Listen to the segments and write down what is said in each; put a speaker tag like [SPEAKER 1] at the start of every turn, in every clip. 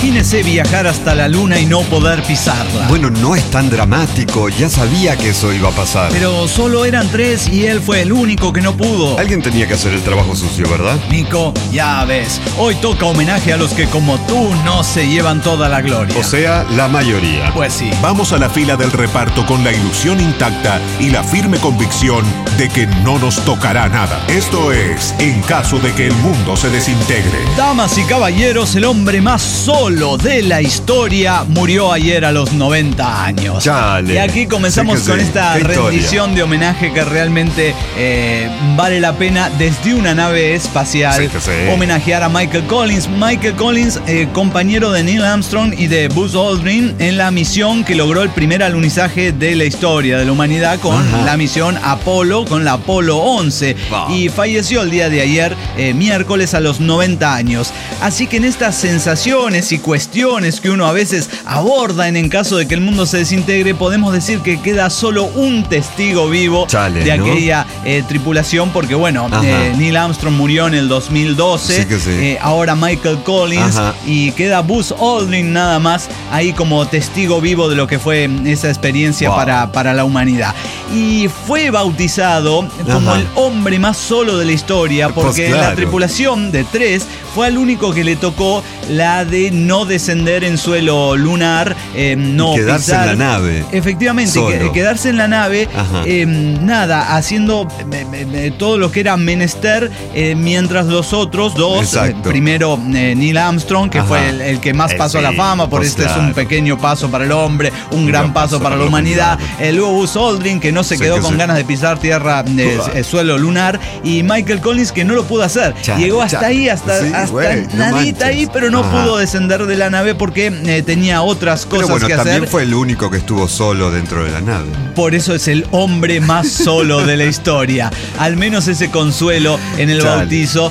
[SPEAKER 1] Imagínese viajar hasta la luna y no poder pisarla.
[SPEAKER 2] Bueno, no es tan dramático, ya sabía que eso iba a pasar.
[SPEAKER 1] Pero solo eran 3 y él fue el único que no pudo.
[SPEAKER 2] Alguien tenía que hacer el trabajo sucio, ¿verdad?
[SPEAKER 1] Nico, ya ves, hoy toca homenaje a los que como tú no se llevan toda la gloria.
[SPEAKER 2] O sea, la mayoría.
[SPEAKER 1] Pues sí.
[SPEAKER 3] Vamos a la fila del reparto con la ilusión intacta y la firme convicción de que no nos tocará nada. Esto es, en caso de que el mundo se desintegre.
[SPEAKER 1] Damas y caballeros, el hombre más solo de la historia murió ayer a los 90 años.
[SPEAKER 2] Chale.
[SPEAKER 1] Y aquí comenzamos con esta rendición de homenaje que realmente vale la pena desde una nave espacial homenajear a Michael Collins. Michael Collins, compañero de Neil Armstrong y de Buzz Aldrin en la misión que logró el primer alunizaje de la historia de la humanidad con la misión Apolo, con la Apolo 11. Wow. Y falleció el día de ayer, miércoles, a los 90 años. Así que en estas sensaciones y cuestiones que uno a veces aborda en caso de que el mundo se desintegre, podemos decir que queda solo un testigo vivo de aquella tripulación, porque bueno, Neil Armstrong murió en el 2012, ahora Michael Collins, y queda Buzz Aldrin nada más ahí como testigo vivo de lo que fue esa experiencia para la humanidad. Y fue bautizado como el hombre más solo de la historia, porque la tripulación de 3 fue el único que le tocó la de no descender en suelo lunar, no
[SPEAKER 2] quedarse
[SPEAKER 1] pisar
[SPEAKER 2] en la nave.
[SPEAKER 1] Efectivamente, quedarse en la nave, haciendo todo lo que era menester, mientras los otros dos, primero Neil Armstrong, que fue el que más pasó a la fama, por es un pequeño paso para el hombre, un gran paso para la humanidad. Luego Buzz Aldrin, que no se quedó con ganas de pisar tierra, suelo lunar, y Michael Collins, que no lo pudo hacer. Llegó hasta ahí, hasta nadita ahí, pero no pudo descender de la nave porque tenía otras cosas que hacer.
[SPEAKER 2] También fue el único que estuvo solo dentro de la nave.
[SPEAKER 1] Por eso es el hombre más solo de la historia. Al menos ese consuelo en el bautizo.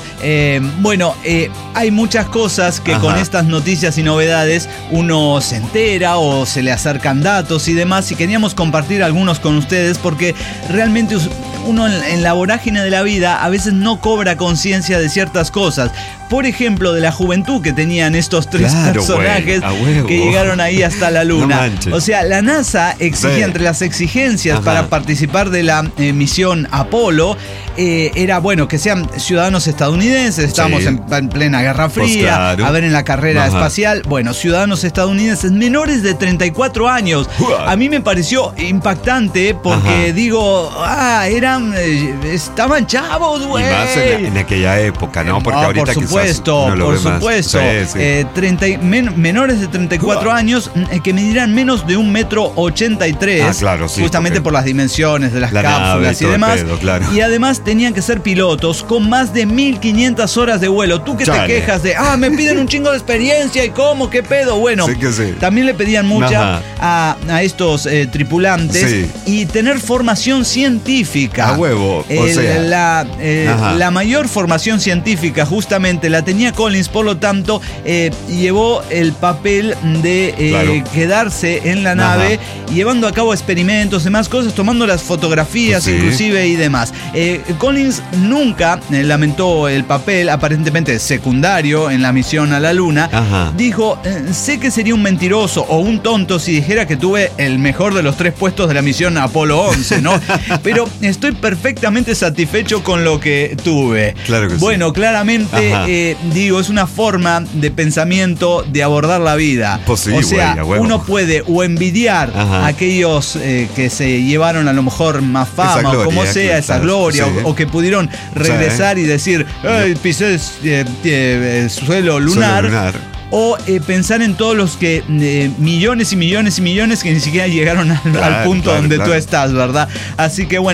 [SPEAKER 1] Hay muchas cosas que con estas noticias y novedades uno se entera o se le acercan datos y demás, y queríamos compartir algunos con ustedes porque realmente uno en la vorágine de la vida a veces no cobra conciencia de ciertas cosas. Por ejemplo, de la juventud que tenían estos 3 personajes que llegaron ahí hasta la luna. O sea, la NASA exigía, entre las exigencias para participar de la misión Apolo, era que sean ciudadanos estadounidenses. Estábamos en plena Guerra Fría, a ver, en la carrera espacial. Bueno, ciudadanos estadounidenses menores de 34 años. A mí me pareció impactante porque estaban chavos, güey.
[SPEAKER 2] Y más en aquella época, ¿no? Porque ahorita
[SPEAKER 1] por supuesto,
[SPEAKER 2] no lo
[SPEAKER 1] por
[SPEAKER 2] ve más.
[SPEAKER 1] supuesto. Menores de 34 años que medirán menos de 1,83 m. Justamente por las dimensiones de las cápsulas y demás. Y además tenían que ser pilotos con más de 1,500 horas de vuelo. Tú que te quejas de, me piden un chingo de experiencia y cómo, qué pedo. Bueno, también le pedían mucha a estos tripulantes y tener formación científica.
[SPEAKER 2] A huevo.
[SPEAKER 1] La mayor formación científica justamente la tenía Collins, por lo tanto llevó el papel de quedarse en la nave, llevando a cabo experimentos, demás cosas, tomando las fotografías inclusive y demás. Collins nunca lamentó el papel aparentemente secundario en la misión a la luna. Dijo, sé que sería un mentiroso o un tonto si dijera que tuve el mejor de los 3 puestos de la misión Apolo 11, ¿no? Pero estoy perfectamente satisfecho con lo que tuve.
[SPEAKER 2] Claro que
[SPEAKER 1] claramente, es una forma de pensamiento de abordar la vida. Uno puede o envidiar a aquellos que se llevaron a lo mejor más fama, o como sea, esa gloria, o que pudieron regresar y decir, pisé suelo lunar. O pensar en todos los que millones y millones y millones que ni siquiera llegaron al punto donde tú estás, ¿verdad? Así que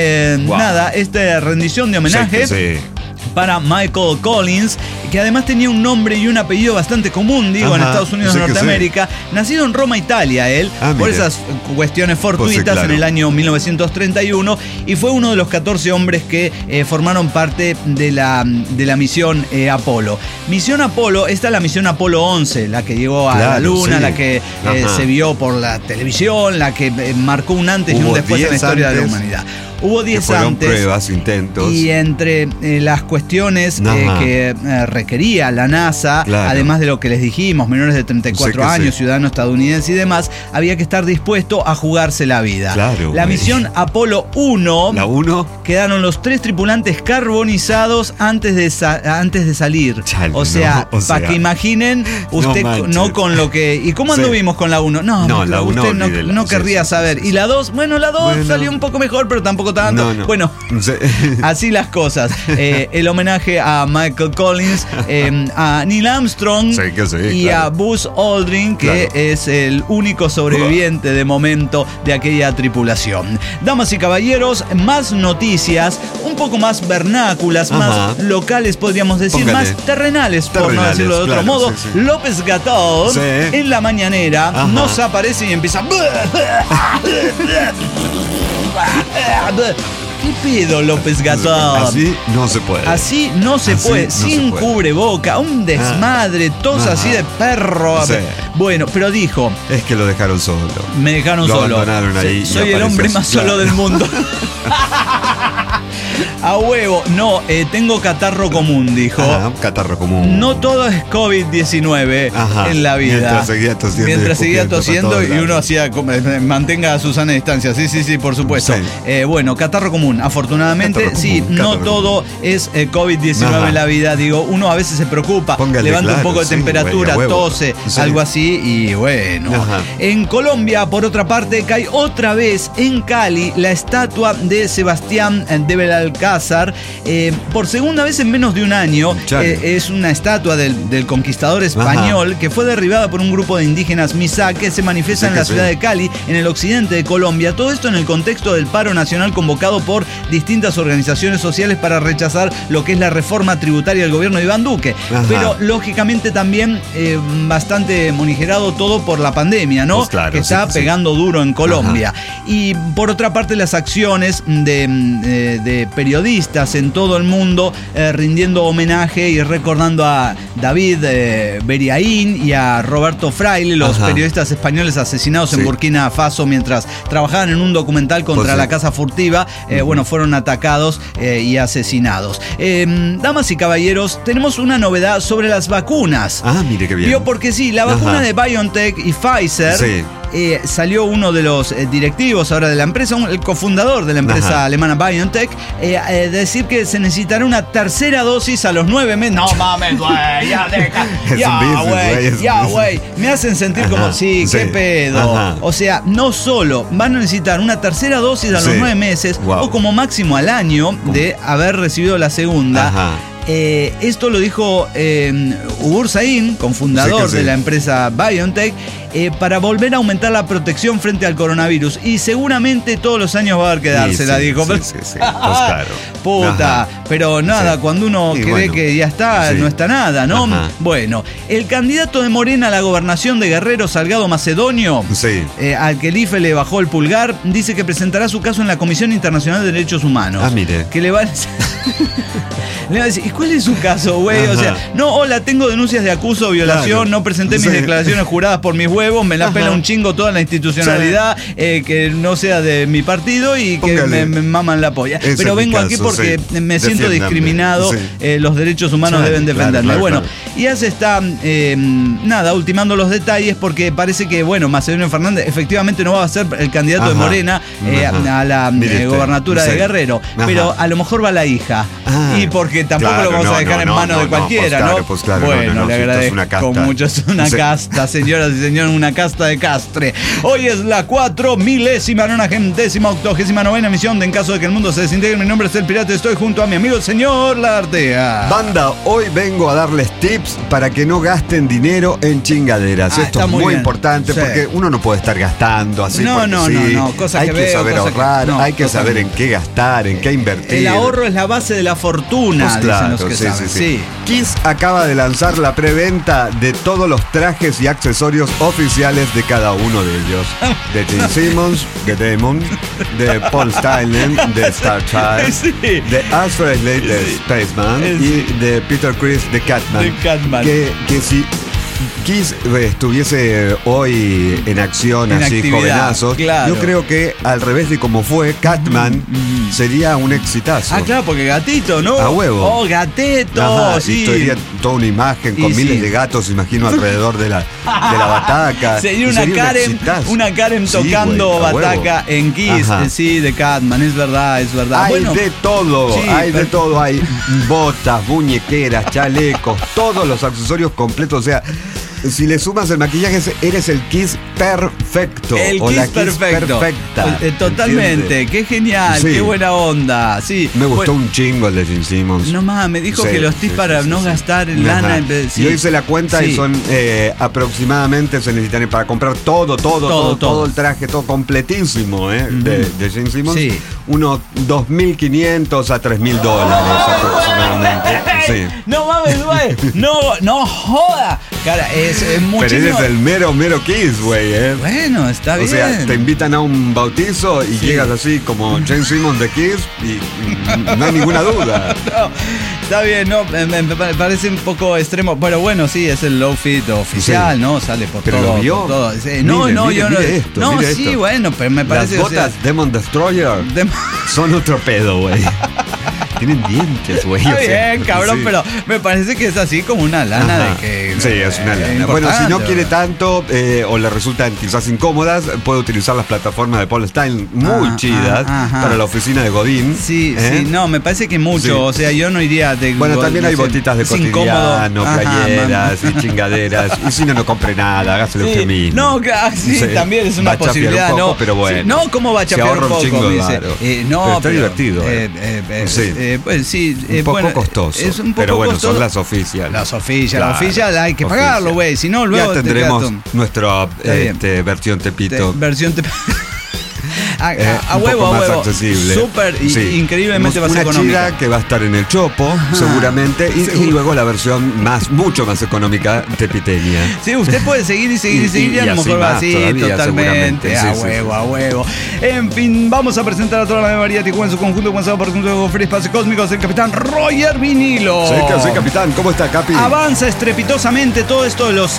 [SPEAKER 1] esta rendición de homenaje para Michael Collins, que además tenía un nombre y un apellido bastante común, en Estados Unidos de Norteamérica. Nacido en Roma, Italia, él, por esas cuestiones fortuitas, en el año 1931, y fue uno de los 14 hombres que formaron parte de la misión Apolo. Misión Apolo, esta es la misión Apolo 11, la que llegó a la Luna, la que se vio por la televisión, la que marcó un antes y un después en la historia de la humanidad. hubo 10 antes.
[SPEAKER 2] Pruebas, intentos.
[SPEAKER 1] Y entre las cuestiones que requería la NASA, además de lo que les dijimos, menores de 34 años, ciudadano estadounidense y demás, había que estar dispuesto a jugarse la vida.
[SPEAKER 2] Claro,
[SPEAKER 1] la misión Apolo 1,
[SPEAKER 2] ¿la 1?
[SPEAKER 1] Quedaron los 3 tripulantes carbonizados antes de salir.
[SPEAKER 2] Chale,
[SPEAKER 1] o sea, para que imaginen usted no con lo que... ¿Y cómo anduvimos con la 1? No, la 1 usted no querría saber. ¿Y la 2? Bueno, la 2 salió un poco mejor, pero tampoco tanto. Bueno, así las cosas. El homenaje a Michael Collins, a Neil Armstrong y a Buzz Aldrin, que es el único sobreviviente de momento de aquella tripulación. Damas y caballeros, más noticias, un poco más vernáculas, más locales, podríamos decir, más terrenales, por no decirlo de otro modo. López Gatón, en la mañanera, nos aparece y empieza... ¿Qué pedo, López Gatón?
[SPEAKER 2] Así no se puede.
[SPEAKER 1] Así no se puede. Sin cubreboca, un desmadre, tos así de perro. Bueno, pero dijo...
[SPEAKER 2] Es que lo dejaron solo.
[SPEAKER 1] Me dejaron solo.
[SPEAKER 2] Abandonaron ahí.
[SPEAKER 1] Soy el hombre más solo del mundo. A huevo. No, tengo catarro común, dijo.
[SPEAKER 2] Catarro común.
[SPEAKER 1] No todo es COVID-19 en la vida.
[SPEAKER 2] Mientras seguía tosiendo
[SPEAKER 1] y uno hacía... Mantenga su sana distancia. Sí, por supuesto. Bueno, catarro común. Afortunadamente, no todo es COVID-19 en la vida. Digo, uno a veces se preocupa, levanta un poco de temperatura, tose, algo así, y bueno. En Colombia, por otra parte, cae otra vez en Cali la estatua de Sebastián de Belalcázar. Por segunda vez en menos de un año. Es una estatua del conquistador español que fue derribada por un grupo de indígenas Misá que se manifiesta en la ciudad de Cali, en el occidente de Colombia. Todo esto en el contexto del paro nacional convocado por distintas organizaciones sociales para rechazar lo que es la reforma tributaria del gobierno de Iván Duque. Pero lógicamente también bastante monigerado todo por la pandemia, ¿no? Pues que está pegando duro en Colombia. Y por otra parte, las acciones de periodistas en todo el mundo rindiendo homenaje y recordando a David Beriaín y a Roberto Fraile, los periodistas españoles asesinados en Burkina Faso mientras trabajaban en un documental contra la casa furtiva. Fueron atacados y asesinados. Damas y caballeros, tenemos una novedad sobre las vacunas.
[SPEAKER 2] Mire qué bien.
[SPEAKER 1] Porque la vacuna de BioNTech y Pfizer... salió uno de los directivos ahora de la empresa, el cofundador de la empresa alemana BioNTech, decir que se necesitará una tercera dosis a los 9 meses. No mames, güey, ya deja. Güey. Me hacen sentir como, qué pedo. O sea, no solo van a necesitar una tercera dosis a los 9 meses, o como máximo al año de haber recibido la segunda. Esto lo dijo Ugur Sahin, cofundador de la empresa BioNTech, para volver a aumentar la protección frente al coronavirus. Y seguramente todos los años va a haber que dársela, dijo.
[SPEAKER 2] Pues claro.
[SPEAKER 1] Puta, pero nada, cuando uno cree que ya está, no está nada, ¿no? Bueno, el candidato de Morena a la gobernación de Guerrero, Salgado Macedonio, al que el IFE le bajó el pulgar, dice que presentará su caso en la Comisión Internacional de Derechos Humanos.
[SPEAKER 2] Mire.
[SPEAKER 1] Que le va a decir, ¿y cuál es su caso, güey? O sea, hola, tengo denuncias de acuso, violación, no presenté mis declaraciones juradas por mis huevos, me la pela un chingo toda la institucionalidad, que no sea de mi partido y que me maman la polla. Pero vengo aquí porque me siento discriminado, los derechos humanos deben defenderme. Y ya se está, ultimando los detalles porque parece que, Macedonio Fernández efectivamente no va a ser el candidato de Morena a la gobernatura de Guerrero, pero a lo mejor va la hija. Y porque tampoco lo vamos a dejar en manos de cualquiera, ¿no? Le agradezco mucho. Es una casta, señoras y señores, una casta de castre. Hoy es la 4.090.8089 emisión de En Caso de que el Mundo se desintegre. Mi nombre es El Pirata, estoy junto a mi amigo el señor Lartea.
[SPEAKER 2] Banda, hoy vengo a darles tips para que no gasten dinero en chingaderas. Esto es muy importante porque uno no puede estar gastando así. No,
[SPEAKER 1] cosas
[SPEAKER 2] hay que saber ahorrar, hay que saber en qué gastar, en qué invertir.
[SPEAKER 1] El ahorro es la base de la fortuna,
[SPEAKER 2] pues claro, dicen los que saben. Kiss acaba de lanzar la preventa de todos los trajes y accesorios oficiales de cada uno de ellos. De Gene Simmons, de Damon, de Paul Stylen, de Star Child, de Astro Slade, de Spaceman, y de Peter Criss, de Catman. Que si Kiss estuviese hoy en acción, así, jovenazos, claro. Yo creo que al revés de como fue, Catman sería un exitazo.
[SPEAKER 1] Ah, claro, porque gatito, ¿no?
[SPEAKER 2] A huevo.
[SPEAKER 1] Oh, gateto, sí.
[SPEAKER 2] Y sería toda una imagen con miles de gatos, imagino, alrededor de la bataca.
[SPEAKER 1] Sería una Karen tocando bataca en Kiss, sí, de Catman, es verdad.
[SPEAKER 2] Hay de todo, de todo. Hay botas, muñequeras, chalecos, todos los accesorios completos, o sea... Si le sumas el maquillaje, eres el Kiss perfecto.
[SPEAKER 1] El Kiss perfecto.
[SPEAKER 2] Perfecta.
[SPEAKER 1] Totalmente. ¿Entiendes? Qué genial, qué buena onda. Sí.
[SPEAKER 2] Me gustó un chingo el de Gene Simmons.
[SPEAKER 1] No más, me dijo que los tips para no gastar en lana.
[SPEAKER 2] Yo hice la cuenta y son aproximadamente, se necesitan para comprar todo el traje, todo completísimo de Gene Simmons. Sí. Unos $2.500 a $3.000 aproximadamente. Sí.
[SPEAKER 1] No mames, güey. No joda. Cara, es mucho.
[SPEAKER 2] Pero eres el mero Kiss, güey,
[SPEAKER 1] Bueno, está bien.
[SPEAKER 2] O sea, te invitan a un bautizo y llegas así como Gene Simmons de Kiss y no hay ninguna duda.
[SPEAKER 1] No, está bien, no, me parece un poco extremo. Pero bueno, sí, es el low fit oficial, ¿no? Sale por
[SPEAKER 2] pero
[SPEAKER 1] todo.
[SPEAKER 2] ¿lo vio?
[SPEAKER 1] Por todo.
[SPEAKER 2] Mire esto,
[SPEAKER 1] no, sí, esto. Bueno, pero me parece.
[SPEAKER 2] Las botas Demon Destroyer son otro pedo, güey. Tienen dientes, güey.
[SPEAKER 1] Está bien, cabrón, pero me parece que es así como una lana de que...
[SPEAKER 2] Sí, es una lana. Bueno, si no quiere tanto o le resultan quizás incómodas, puede utilizar las plataformas de Paul Stanley muy chidas para la oficina de Godín.
[SPEAKER 1] Sí, no, me parece que mucho. Sí. O sea, yo no iría de...
[SPEAKER 2] Bueno, también hay botitas de cotidiano, playeras y chingaderas. Y si no compre nada, hágaselo usted mismo.
[SPEAKER 1] No, sí, también es una posibilidad,
[SPEAKER 2] un poco, pero bueno.
[SPEAKER 1] No, ¿cómo va a chapear un poco?
[SPEAKER 2] No, pero está divertido.
[SPEAKER 1] Sí. Pues sí,
[SPEAKER 2] un poco costoso.
[SPEAKER 1] Es un poco
[SPEAKER 2] pero bueno,
[SPEAKER 1] costoso.
[SPEAKER 2] son las oficiales.
[SPEAKER 1] Las oficiales hay que pagarlo, güey. Si no, luego
[SPEAKER 2] ya tendremos nuestra versión Tepito.
[SPEAKER 1] Versión Tepito. A huevo,
[SPEAKER 2] accesible.
[SPEAKER 1] Súper increíblemente más económica.
[SPEAKER 2] Una chida que va a estar en el Chopo, seguramente, y luego la versión mucho más económica tepiteña.
[SPEAKER 1] Sí, usted puede seguir y a lo mejor va así, totalmente. A huevo. En fin, vamos a presentar a toda la memoria de en su conjunto, comenzado por el Free Espacio Cósmicos, el capitán Roger Vinilo.
[SPEAKER 2] Sí, capitán. ¿Cómo está, Capi?
[SPEAKER 1] Avanza estrepitosamente todo esto de los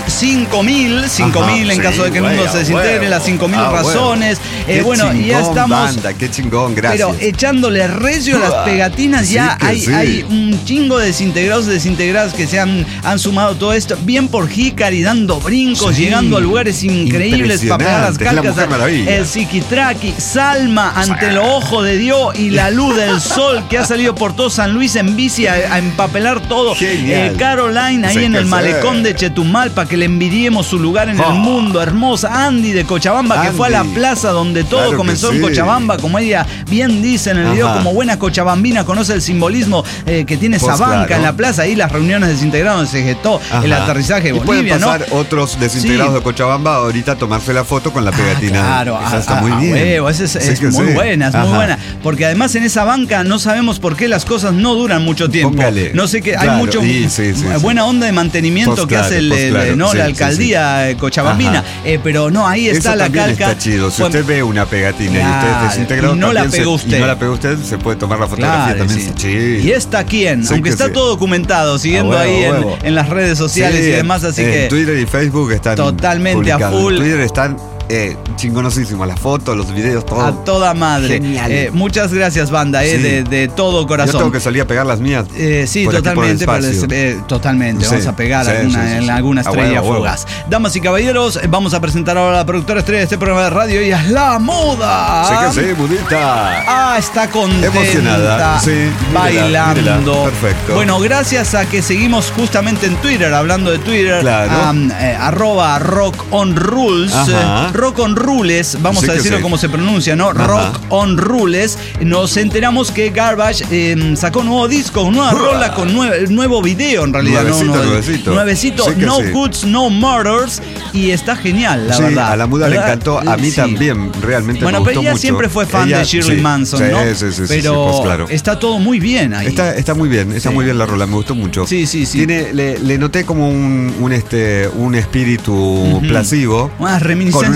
[SPEAKER 1] 5.000 en caso de que el mundo se desintegre, las 5.000 razones. Bueno, y ya estamos.
[SPEAKER 2] Banda, qué chingón, gracias.
[SPEAKER 1] Pero echándole recio a las pegatinas, ya hay un chingo de desintegradas que se han sumado todo esto. Bien por Hikari, dando brincos, llegando a lugares increíbles para pegar las calcas. El Psiquitraqui, Salma ante el ojo de Dios y la luz del sol que ha salido por todo San Luis en bici a empapelar todo. Caroline ahí en el malecón de Chetumal para que le envidiemos su lugar en el mundo. Hermosa Andy de Cochabamba que fue a la plaza donde todo comenzó en Cochabamba, como ella bien dice en el video, como buena cochabambina conoce el simbolismo que tiene esa banca en la plaza, ahí las reuniones desintegradas donde se gestó el aterrizaje de Bolivia,
[SPEAKER 2] pueden pasar otros desintegrados de Cochabamba ahorita a tomarse la foto con la pegatina.
[SPEAKER 1] Claro,
[SPEAKER 2] esa está muy bien.
[SPEAKER 1] Esa es muy buena, muy buena, porque además en esa banca no sabemos por qué las cosas no duran mucho tiempo. No sé qué, hay mucho buena onda de mantenimiento que hace la alcaldía cochabambina, pero no, ahí está
[SPEAKER 2] eso
[SPEAKER 1] la calca.
[SPEAKER 2] Está chido, si usted ve una pegatina y usted desintegrado,
[SPEAKER 1] y no la pegó usted,
[SPEAKER 2] se puede tomar la fotografía también. Sí.
[SPEAKER 1] ¿Y esta quién? Aunque está todo documentado, siguiendo ahí en las redes sociales y demás, así que
[SPEAKER 2] en Twitter y Facebook están
[SPEAKER 1] totalmente
[SPEAKER 2] publicados.
[SPEAKER 1] A full.
[SPEAKER 2] En Twitter están chingonosísimos, las fotos, los videos, todo.
[SPEAKER 1] A toda madre.
[SPEAKER 2] Genial.
[SPEAKER 1] Muchas gracias, banda, de todo corazón.
[SPEAKER 2] Yo tengo que salir a pegar las mías.
[SPEAKER 1] Sí, totalmente. Totalmente. Vamos a pegar alguna estrella fugaz. Damas y caballeros, vamos a presentar ahora a la productora estrella de este programa de radio. Ella es la Muda.
[SPEAKER 2] Sí, Mudita.
[SPEAKER 1] Está contenta.
[SPEAKER 2] Emocionada. Sí.
[SPEAKER 1] Bailando.
[SPEAKER 2] Mírela. Perfecto.
[SPEAKER 1] Bueno, gracias a que seguimos justamente en Twitter, hablando de Twitter.
[SPEAKER 2] Claro.
[SPEAKER 1] @RockOnRules. Rock on Rules, vamos a decirlo como se pronuncia, ¿no? Rock on Rules. Nos enteramos que Garbage sacó un nuevo disco, nueva rola con nuevo video, en realidad. Nuevecito. No Goods, No Murders. Y está genial, la verdad.
[SPEAKER 2] A la Muda le encantó, a mí también, realmente me gustó mucho.
[SPEAKER 1] Pero ella siempre fue fan de Shirley Manson, ¿no?
[SPEAKER 2] Sí,
[SPEAKER 1] pero
[SPEAKER 2] pues claro.
[SPEAKER 1] está todo muy bien ahí.
[SPEAKER 2] Está muy bien, muy bien la rola, me gustó mucho.
[SPEAKER 1] Sí.
[SPEAKER 2] Le noté como un espíritu placebo.
[SPEAKER 1] Unas reminiscencias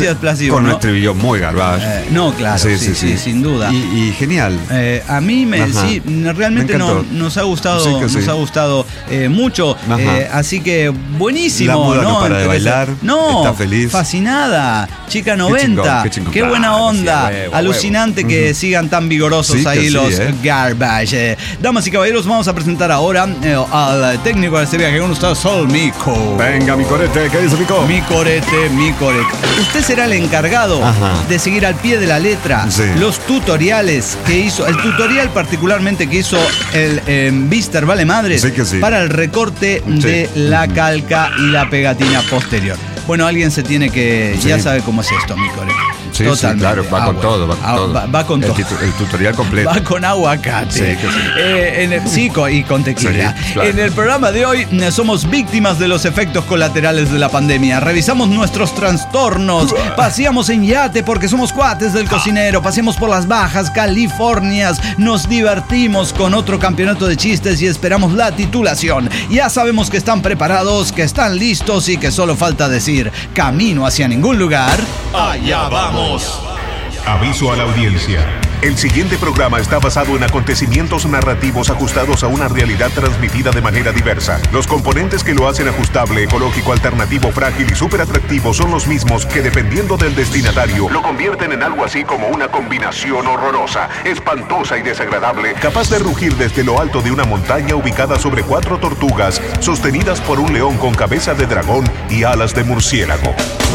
[SPEAKER 1] explosivo.
[SPEAKER 2] Con un
[SPEAKER 1] ¿no?
[SPEAKER 2] estribillo muy garbage.
[SPEAKER 1] No, claro, sí, sin duda.
[SPEAKER 2] Y genial.
[SPEAKER 1] A mí sí, realmente nos ha gustado, ha gustado mucho. Así que buenísimo.
[SPEAKER 2] La muda no para de bailar.
[SPEAKER 1] No,
[SPEAKER 2] está feliz.
[SPEAKER 1] Fascinada. Chica 90. Qué buena onda. Alucinante que sigan tan vigorosos ahí los garbage. Damas y caballeros, vamos a presentar ahora al técnico de este viaje con ustedes, Sol Mico.
[SPEAKER 2] Venga, mi corete, ¿qué dice Mico?
[SPEAKER 1] Mi corete. Usted será el encargado de seguir al pie de la letra los tutoriales que hizo, el tutorial particularmente que hizo el Mister Vale Madres para el recorte de la calca y la pegatina posterior. Bueno, alguien se tiene que... Ya sabe cómo es esto, mi corete.
[SPEAKER 2] Sí, claro, va con todo.
[SPEAKER 1] Va con todo.
[SPEAKER 2] El tutorial completo.
[SPEAKER 1] Va con aguacate. Y con tequila. Sí, claro. En el programa de hoy somos víctimas de los efectos colaterales de la pandemia. Revisamos nuestros trastornos. Paseamos en yate porque somos cuates del cocinero. Paseamos por las Bajas Californias. Nos divertimos con otro campeonato de chistes y esperamos la titulación. Ya sabemos que están preparados, que están listos y que solo falta decir camino hacia ningún lugar.
[SPEAKER 3] ¡Allá vamos! Aviso a la audiencia. El siguiente programa está basado en acontecimientos narrativos ajustados a una realidad transmitida de manera diversa. Los componentes que lo hacen ajustable, ecológico, alternativo, frágil y súper atractivo son los mismos que, dependiendo del destinatario, lo convierten en algo así como una combinación horrorosa, espantosa y desagradable, capaz de rugir desde lo alto de una montaña ubicada sobre 4 tortugas, sostenidas por un león con cabeza de dragón y alas de murciélago.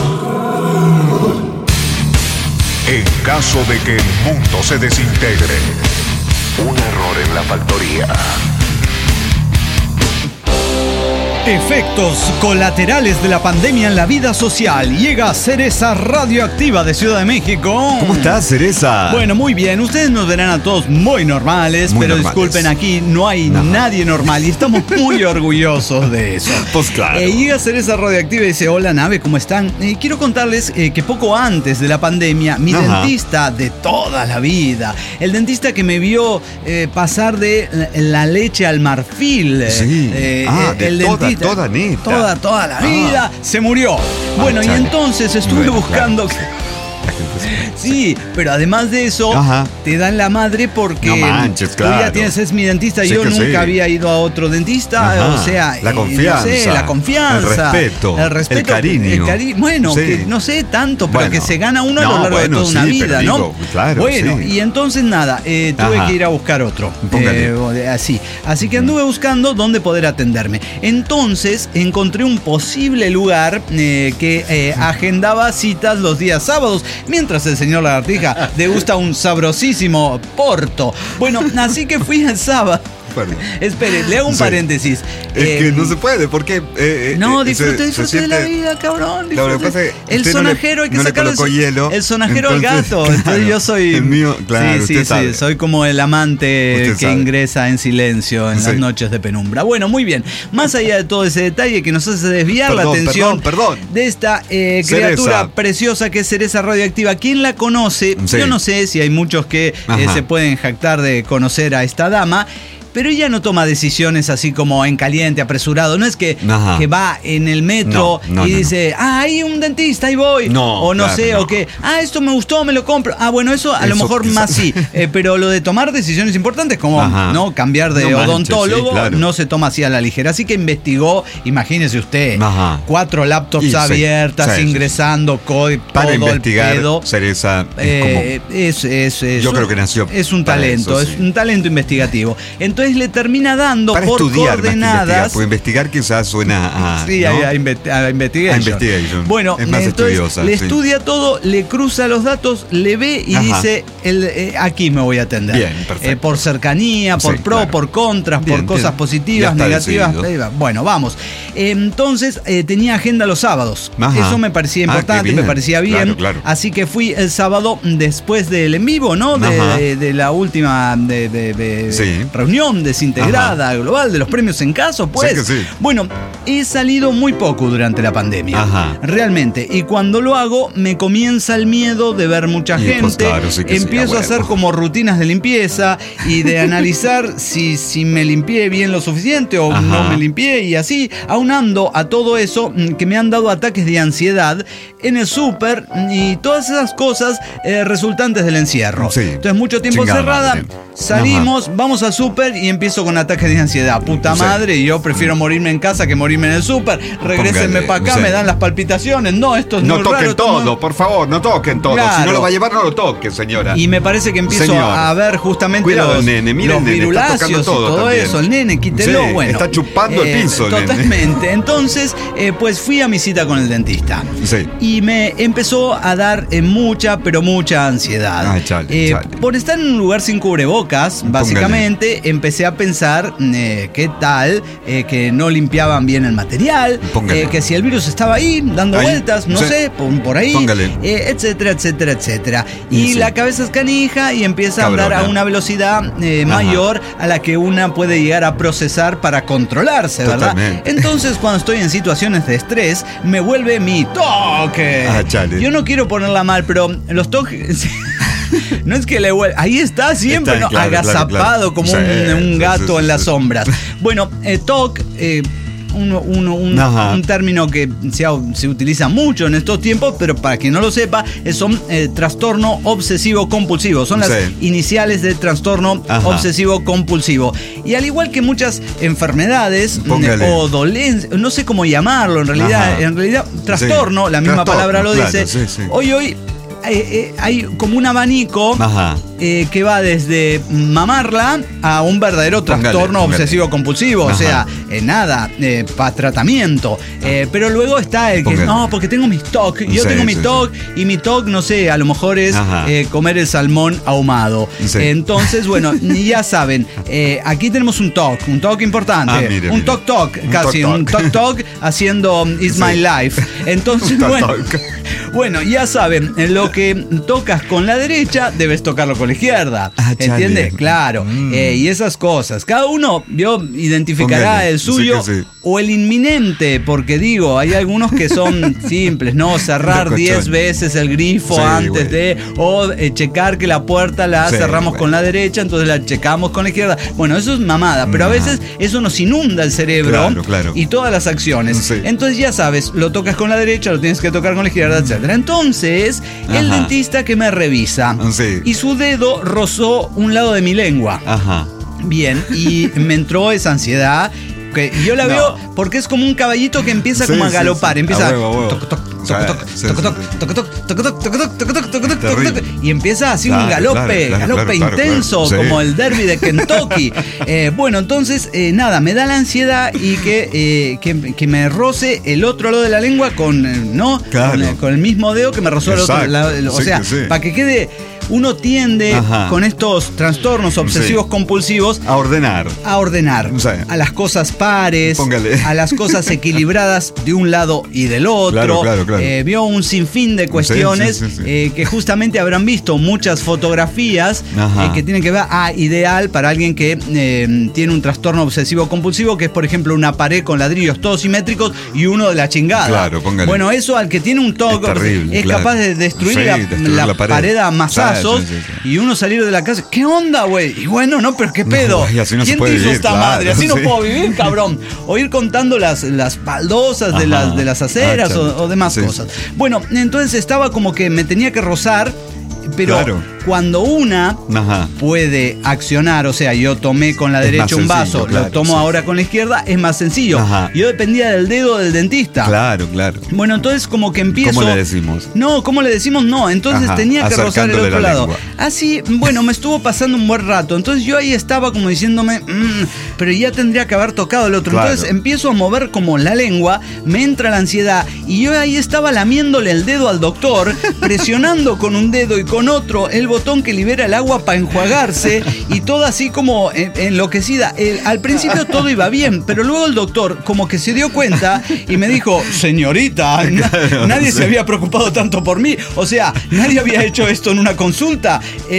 [SPEAKER 3] En caso de que el mundo se desintegre, un error en la factoría.
[SPEAKER 1] Efectos colaterales de la pandemia en la vida social. Llega Cereza Radioactiva de Ciudad de México.
[SPEAKER 2] ¿Cómo estás, Cereza?
[SPEAKER 1] Bueno, muy bien. Ustedes nos verán a todos muy normales, pero disculpen, aquí no hay nadie normal y estamos muy orgullosos de eso.
[SPEAKER 2] Pues claro.
[SPEAKER 1] Llega Cereza Radioactiva y dice: hola, nave, ¿cómo están? Quiero contarles que poco antes de la pandemia, mi dentista de toda la vida, el dentista que me vio pasar de la leche al marfil, el dentista
[SPEAKER 2] toda neta.
[SPEAKER 1] Toda la vida se murió. Bueno, y entonces estuve buscando... Sí, pero además de eso, te dan la madre porque
[SPEAKER 2] no manches, claro.
[SPEAKER 1] Tú ya es mi dentista. Yo nunca había ido a otro dentista. O sea,
[SPEAKER 2] la confianza.
[SPEAKER 1] La confianza.
[SPEAKER 2] El respeto. El cariño.
[SPEAKER 1] Bueno, que no sé tanto, pero que se gana uno a lo largo de toda una vida, ¿no?
[SPEAKER 2] Digo, claro,
[SPEAKER 1] bueno, y entonces nada, tuve que ir a buscar otro. Así que anduve buscando dónde poder atenderme. Entonces encontré un posible lugar que agendaba citas los días sábados, mientras el señor Lagartija degusta un sabrosísimo porto. Bueno, así que fui el sábado. Espere, le hago un paréntesis.
[SPEAKER 2] Es que no se puede, porque...
[SPEAKER 1] no, disfrute de la vida, cabrón. El sonajero, hay que sacarle el sonajero al gato. Entonces yo soy...
[SPEAKER 2] El mío, claro,
[SPEAKER 1] sí, soy como el amante que ingresa en silencio en las noches de penumbra. Bueno, muy bien. Más allá de todo ese detalle que nos hace desviar la atención de esta criatura preciosa que es Cereza Radioactiva. ¿Quién la conoce? Yo no sé si hay muchos que se pueden jactar de conocer a esta dama. Pero ella no toma decisiones así como en caliente, apresurado. No es que va en el metro y dice, hay un dentista, ahí voy. O que, esto me gustó, me lo compro. Bueno, eso a lo mejor más sí. Pero lo de tomar decisiones importantes, como cambiar de odontólogo, no se toma así a la ligera. Así que investigó, imagínese usted, 4 laptops abiertas, ingresando código,
[SPEAKER 2] para
[SPEAKER 1] todo
[SPEAKER 2] investigar,
[SPEAKER 1] el pedo.
[SPEAKER 2] Cereza
[SPEAKER 1] yo
[SPEAKER 2] creo que nació.
[SPEAKER 1] Es un talento, es un talento investigativo. Entonces le termina dando para por coordenadas.
[SPEAKER 2] Porque investigar quizás suena a...
[SPEAKER 1] Sí, a investigation. Bueno,
[SPEAKER 2] es más
[SPEAKER 1] entonces le estudia todo, le cruza los datos, le ve y dice, aquí me voy a atender.
[SPEAKER 2] Bien, perfecto.
[SPEAKER 1] Por cercanía, por por contras, por cosas positivas, negativas. Bueno, vamos. Entonces tenía agenda los sábados. Eso me parecía importante, me parecía bien.
[SPEAKER 2] Claro.
[SPEAKER 1] Así que fui el sábado después del en vivo, ¿no? De la última reunión desintegrada global de los premios en caso, pues. Bueno, he salido muy poco durante la pandemia. Realmente. Y cuando lo hago, me comienza el miedo de ver mucha gente. Pues claro, empiezo a hacer como rutinas de limpieza y de analizar si me limpié bien lo suficiente o no me limpié, y así, aunando a todo eso, que me han dado ataques de ansiedad, en el súper y todas esas cosas resultantes del encierro.
[SPEAKER 2] Sí.
[SPEAKER 1] Entonces, mucho tiempo encerrada, salimos, vamos al súper y empiezo con ataques de ansiedad. Puta madre, y yo prefiero morirme en casa que morirme en el súper. Regrésenme para acá, me dan las palpitaciones. No, esto es muy raro.
[SPEAKER 2] No toquen todo, por favor, no toquen todo.
[SPEAKER 1] Claro.
[SPEAKER 2] Si no lo va a llevar, no lo toquen, señora.
[SPEAKER 1] Y me parece que empiezo a ver justamente
[SPEAKER 2] cuidado, nene, miren,
[SPEAKER 1] los viruláceos y todo
[SPEAKER 2] también.
[SPEAKER 1] eso. El nene, quítelo.
[SPEAKER 2] Sí,
[SPEAKER 1] bueno,
[SPEAKER 2] está chupando el piso,
[SPEAKER 1] totalmente.
[SPEAKER 2] Nene.
[SPEAKER 1] Entonces, pues fui a mi cita con el dentista.
[SPEAKER 2] Sí.
[SPEAKER 1] Y me empezó a dar mucha, pero mucha ansiedad.
[SPEAKER 2] Ay, chale.
[SPEAKER 1] Por estar en un lugar sin cubrebocas, básicamente, empecé a pensar qué tal que no limpiaban bien el material, que si el virus estaba ahí, dando vueltas, no sé, por ahí, etcétera, etcétera, etcétera. Y la cabeza es canija y empieza a andar a una velocidad mayor a la que una puede llegar a procesar para controlarse, ¿verdad?
[SPEAKER 2] Totalmente.
[SPEAKER 1] Entonces, cuando estoy en situaciones de estrés, me vuelve mi toque. Yo no quiero ponerla mal, pero los toques... No es que le vuelva... Ahí está siempre, ¿no? Agazapado como un gato en las sombras. Bueno, TOC... Un término que se utiliza mucho en estos tiempos, pero para quien no lo sepa, son trastorno obsesivo compulsivo. Son las iniciales del trastorno obsesivo compulsivo. Y al igual que muchas enfermedades o dolencias, no sé cómo llamarlo en realidad trastorno, la misma palabra lo dice. Hoy hay como un abanico que va desde mamarla a un verdadero trastorno obsesivo compulsivo. O sea, para tratamiento. Pero luego está el que no, porque tengo mis TOC. Yo tengo mi TOC y mi TOC, no sé, a lo mejor es comer el salmón ahumado. Entonces, bueno, ya saben, aquí tenemos un TOC importante. Un TOC, casi. Un TOC haciendo It's My Life. Entonces, bueno, ya saben, lo que tocas con la derecha, debes tocarlo con la izquierda. ¿Entiendes? Claro. Y esas cosas. Cada uno identificará el suyo o el inminente, porque digo, hay algunos que son simples, ¿no? Cerrar 10 veces el grifo antes de, o checar que la puerta la cerramos con la derecha, entonces la checamos con la izquierda. Bueno, eso es mamada, pero a veces eso nos inunda el cerebro y todas las acciones. Entonces ya sabes, lo tocas con la derecha, lo tienes que tocar con la izquierda, etc. Entonces, el dentista que me revisa y su dedo rozó un lado de mi lengua. Bien, y me entró esa ansiedad. Y yo la veo porque es como un caballito que empieza como a galopar. Empieza y empieza así un galope intenso, como el derby de Kentucky. Bueno, entonces nada, me da la ansiedad y que me roce el otro lado de la lengua con el mismo dedo que me rozó el otro lado. O sea, para que quede... Uno tiende con estos trastornos obsesivos compulsivos
[SPEAKER 2] a ordenar
[SPEAKER 1] a las cosas pares, a las cosas equilibradas de un lado y del otro. Vio un sinfín de cuestiones que justamente habrán visto muchas fotografías que tienen que ver ideal para alguien que tiene un trastorno obsesivo compulsivo, que es por ejemplo una pared con ladrillos todos simétricos y uno de la chingada. Bueno, eso al que tiene un TOC es capaz de destruir la pared a masazos. Y uno salir de la casa, ¿qué onda, güey? Y bueno, no, pero qué pedo. ¿Quién te hizo esta madre? Así no puedo vivir, cabrón. O ir contando las baldosas de las aceras o demás cosas. Bueno, entonces estaba como que me tenía que rozar, pero cuando una puede accionar, o sea, yo tomé con la derecha un vaso, lo tomo ahora con la izquierda, es más sencillo. Yo dependía del dedo del dentista. Bueno, entonces como que empiezo...
[SPEAKER 2] ¿Cómo le decimos?
[SPEAKER 1] No, ¿cómo le decimos? No, entonces tenía que rozar el otro lado. Así, bueno, me estuvo pasando un buen rato. Entonces yo ahí estaba como diciéndome, pero ya tendría que haber tocado el otro. Entonces empiezo a mover como la lengua, me entra la ansiedad y yo ahí estaba lamiéndole el dedo al doctor, presionando con un dedo y con otro el botón que libera el agua para enjuagarse y todo así como enloquecida. Al principio todo iba bien, pero luego el doctor como que se dio cuenta y me dijo, señorita, nadie se había preocupado tanto por mí. O sea, nadie había hecho esto en una consulta.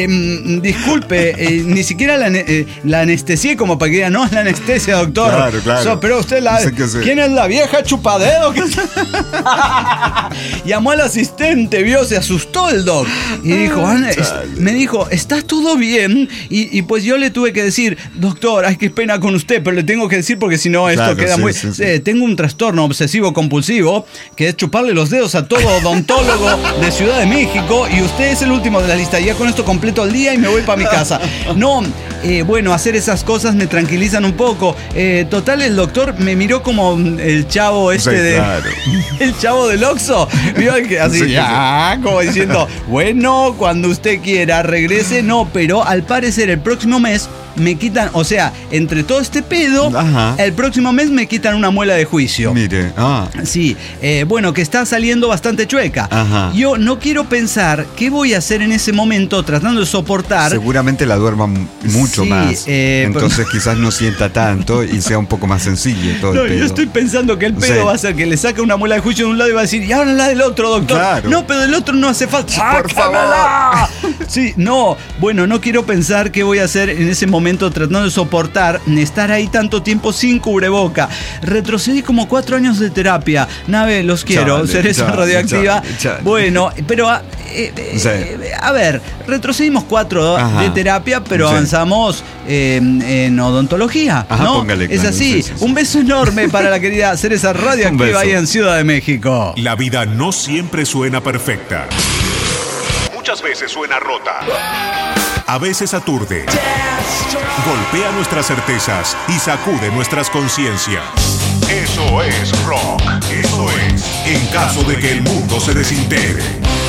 [SPEAKER 1] Disculpe, ni siquiera la anestesié como para que diga, no es la anestesia, doctor. Pero usted ¿quién es la vieja chupadedo? Llamó al asistente, se asustó el doc y dijo, me dijo, ¿estás todo bien? Y pues yo le tuve que decir, doctor, ay, qué pena con usted, pero le tengo que decir porque si no esto queda muy... Sí. Tengo un trastorno obsesivo compulsivo que es chuparle los dedos a todo odontólogo de Ciudad de México y usted es el último de la lista. Ya con esto completo el día y me voy para mi casa. No, bueno, hacer esas cosas me tranquilizan un poco. Total, el doctor me miró como el chavo
[SPEAKER 2] claro.
[SPEAKER 1] El chavo del Oxxo. Así, como diciendo, bueno, cuando usted quiera, regrese. No, pero al parecer el próximo mes me quitan, o sea, entre todo este pedo, el próximo mes me quitan una muela de juicio.
[SPEAKER 2] Mire,
[SPEAKER 1] Sí, bueno, que está saliendo bastante chueca. Yo no quiero pensar qué voy a hacer en ese momento tratando de soportar.
[SPEAKER 2] Seguramente la duerma mucho más. Entonces quizás no sienta tanto y sea un poco más sencillo todo el pedo.
[SPEAKER 1] Yo estoy pensando que el pedo va a ser que le saque una muela de juicio de un lado y va a decir, y ahora la del otro, doctor.
[SPEAKER 2] Claro.
[SPEAKER 1] No, pero del otro no hace falta.
[SPEAKER 2] Por favor.
[SPEAKER 1] Sí, no. Bueno, no quiero pensar qué voy a hacer en ese momento tratando de soportar estar ahí tanto tiempo sin cubreboca. Retrocedí como 4 años de terapia. Nave, los quiero. Cereza radioactiva.
[SPEAKER 2] Chale.
[SPEAKER 1] Bueno, pero a ver, retrocedimos 4 de terapia, pero avanzamos en odontología, ¿no?
[SPEAKER 2] Póngale,
[SPEAKER 1] es así.
[SPEAKER 2] Sí.
[SPEAKER 1] Un beso enorme para la querida Cereza radioactiva ahí en Ciudad de México.
[SPEAKER 3] La vida no siempre suena perfecta. Muchas veces suena rota. A veces aturde. Golpea nuestras certezas y sacude nuestras conciencias. Eso es rock. Eso es En caso de que el mundo se desintegre.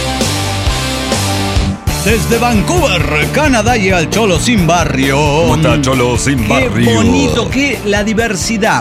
[SPEAKER 1] Desde Vancouver, Canadá, llega el Cholo Sin Barrio.
[SPEAKER 2] ¿Cómo está, Cholo Sin Barrio?
[SPEAKER 1] Qué bonito que la diversidad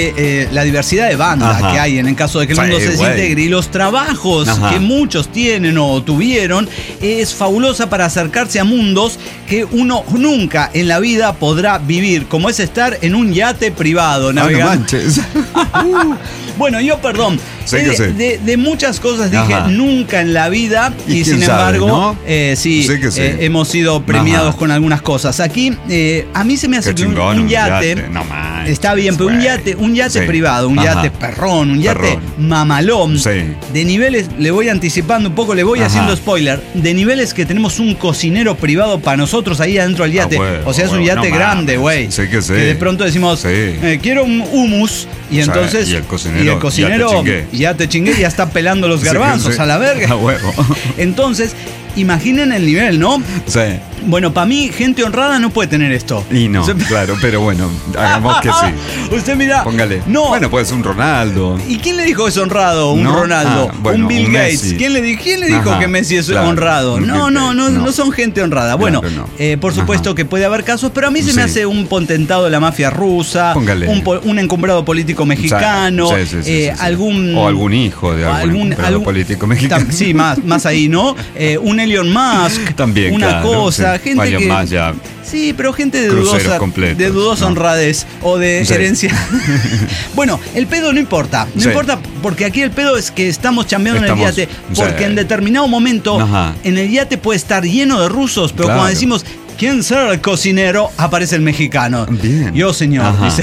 [SPEAKER 1] de bandas que hay en el caso de que el mundo se desintegre y los trabajos que muchos tienen o tuvieron es fabulosa para acercarse a mundos que uno nunca en la vida podrá vivir, como es estar en un yate privado navegando.
[SPEAKER 2] No manches.
[SPEAKER 1] Bueno, yo perdón. De muchas cosas dije nunca en la vida y sin embargo hemos sido premiados con algunas cosas. Aquí a mí se me hace que un yate
[SPEAKER 2] no manches,
[SPEAKER 1] está bien, pero un yate privado, un yate perrón, un yate mamalón de niveles, le voy anticipando un poco, le voy haciendo spoiler, de niveles que tenemos un cocinero privado para nosotros ahí adentro del yate. O sea, es un yate grande, güey. Que de pronto decimos, quiero un hummus y entonces y el cocinero ya te chingué, ya está pelando los garbanzos a la verga. Entonces, imaginen el nivel, ¿no?
[SPEAKER 2] Sí.
[SPEAKER 1] Bueno, para mí, gente honrada no puede tener esto.
[SPEAKER 2] Y no, claro, pero bueno, hagamos que sí.
[SPEAKER 1] Usted mira.
[SPEAKER 2] Póngale.
[SPEAKER 1] No.
[SPEAKER 2] Bueno, puede ser un Ronaldo.
[SPEAKER 1] ¿Y quién le dijo que es honrado? Un Ronaldo. Un Bill Gates. ¿Quién le dijo que Messi es honrado? No son gente honrada. Bueno, por supuesto que puede haber casos, pero a mí se me hace un potentado de la mafia rusa.
[SPEAKER 2] Póngale.
[SPEAKER 1] Un encumbrado político mexicano.
[SPEAKER 2] algún hijo de algún político mexicano.
[SPEAKER 1] Sí, más ahí, ¿no? Un Elon Musk.
[SPEAKER 2] También,
[SPEAKER 1] una cosa. Gente
[SPEAKER 2] Vaya
[SPEAKER 1] que,
[SPEAKER 2] más ya.
[SPEAKER 1] Sí, pero gente de dudosa honradez o de herencia. Bueno, el pedo no importa. No importa porque aquí el pedo es que estamos chambeando en el yate. Porque en determinado momento en el yate puede estar lleno de rusos, pero cuando decimos ¿quién será el cocinero? Aparece el mexicano.
[SPEAKER 2] Bien.
[SPEAKER 1] Yo, señor, dice.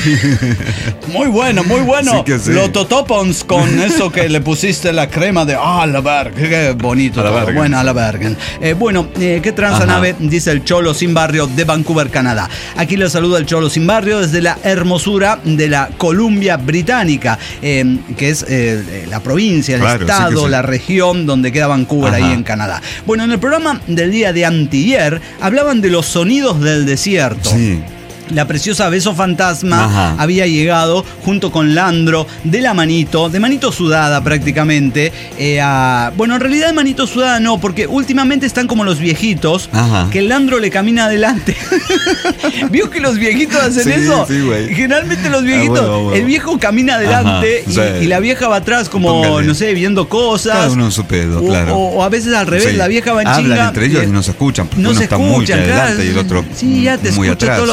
[SPEAKER 1] Muy bueno, muy bueno.
[SPEAKER 2] Sí.
[SPEAKER 1] Los totopons con eso que le pusiste la crema de la verga. Qué bonito. Bueno, a la verga. ¿Qué tranza nave? Dice el Cholo Sin Barrio de Vancouver, Canadá. Aquí le saluda el Cholo Sin Barrio desde la hermosura de la Columbia Británica, que es la provincia, el estado, la región donde queda Vancouver ahí en Canadá. Bueno, en el programa del día de antier hablaban de los sonidos del desierto.
[SPEAKER 2] Sí.
[SPEAKER 1] La preciosa Beso Fantasma había llegado junto con Landro de manito sudada prácticamente. Bueno, en realidad de manito sudada no, porque últimamente están como los viejitos, que el Landro le camina adelante. ¿Vio que los viejitos hacen eso? Sí, güey. Generalmente los viejitos, el viejo camina adelante y la vieja va atrás como, no sé, viendo cosas.
[SPEAKER 2] Cada uno en su pedo, claro.
[SPEAKER 1] O a veces al revés, la vieja va en
[SPEAKER 2] hablan
[SPEAKER 1] chinga.
[SPEAKER 2] Entre ellos y no se escuchan, porque uno está muy adelante y el otro
[SPEAKER 1] ya te
[SPEAKER 2] muy
[SPEAKER 1] escucho
[SPEAKER 2] atrás,
[SPEAKER 1] todos los días.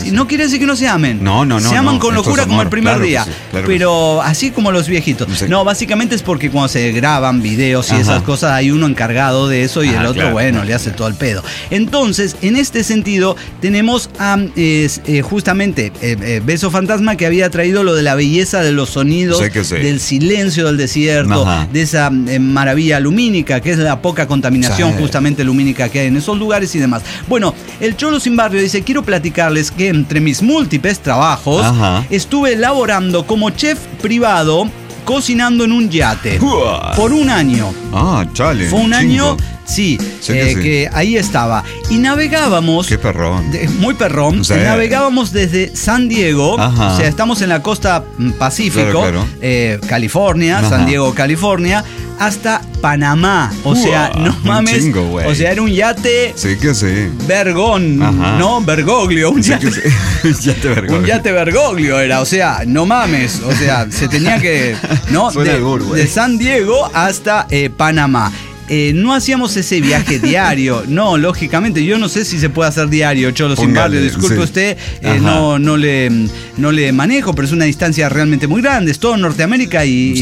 [SPEAKER 1] No quiere decir que no se amen.
[SPEAKER 2] No.
[SPEAKER 1] Se aman con locura como el primer día.
[SPEAKER 2] Sí, claro
[SPEAKER 1] pero así como los viejitos. Sí. No, básicamente es porque cuando se graban videos y esas cosas, hay uno encargado de eso y el otro, le hace todo el pedo. Entonces, en este sentido, tenemos a justamente Beso Fantasma, que había traído lo de la belleza de los sonidos, del silencio del desierto, de esa maravilla lumínica, que es la poca contaminación justamente lumínica que hay en esos lugares y demás. Bueno, el Cholo Sin Barrio dice: quiero platicarles que entre mis múltiples trabajos estuve laborando como chef privado cocinando en un yate por un año.
[SPEAKER 2] Chale.
[SPEAKER 1] Fue un año. Sí, que ahí estaba. Y navegábamos.
[SPEAKER 2] Qué perrón.
[SPEAKER 1] Muy perrón. Navegábamos desde San Diego. O sea, estamos en la costa Pacífico, California, San Diego, California, hasta Panamá. O sea, no mames.
[SPEAKER 2] Chingo,
[SPEAKER 1] o sea, era un yate.
[SPEAKER 2] Sí.
[SPEAKER 1] Vergón, ¿no? Bergoglio. Un yate. Un yate Bergoglio era. O sea, no mames. O sea, se tenía que. ¿No? De San Diego hasta Panamá. No hacíamos ese viaje diario. No, lógicamente, yo no sé si se puede hacer diario, Cholo Sin Barrio. Disculpe usted, no le manejo, pero es una distancia realmente muy grande. Es todo Norteamérica y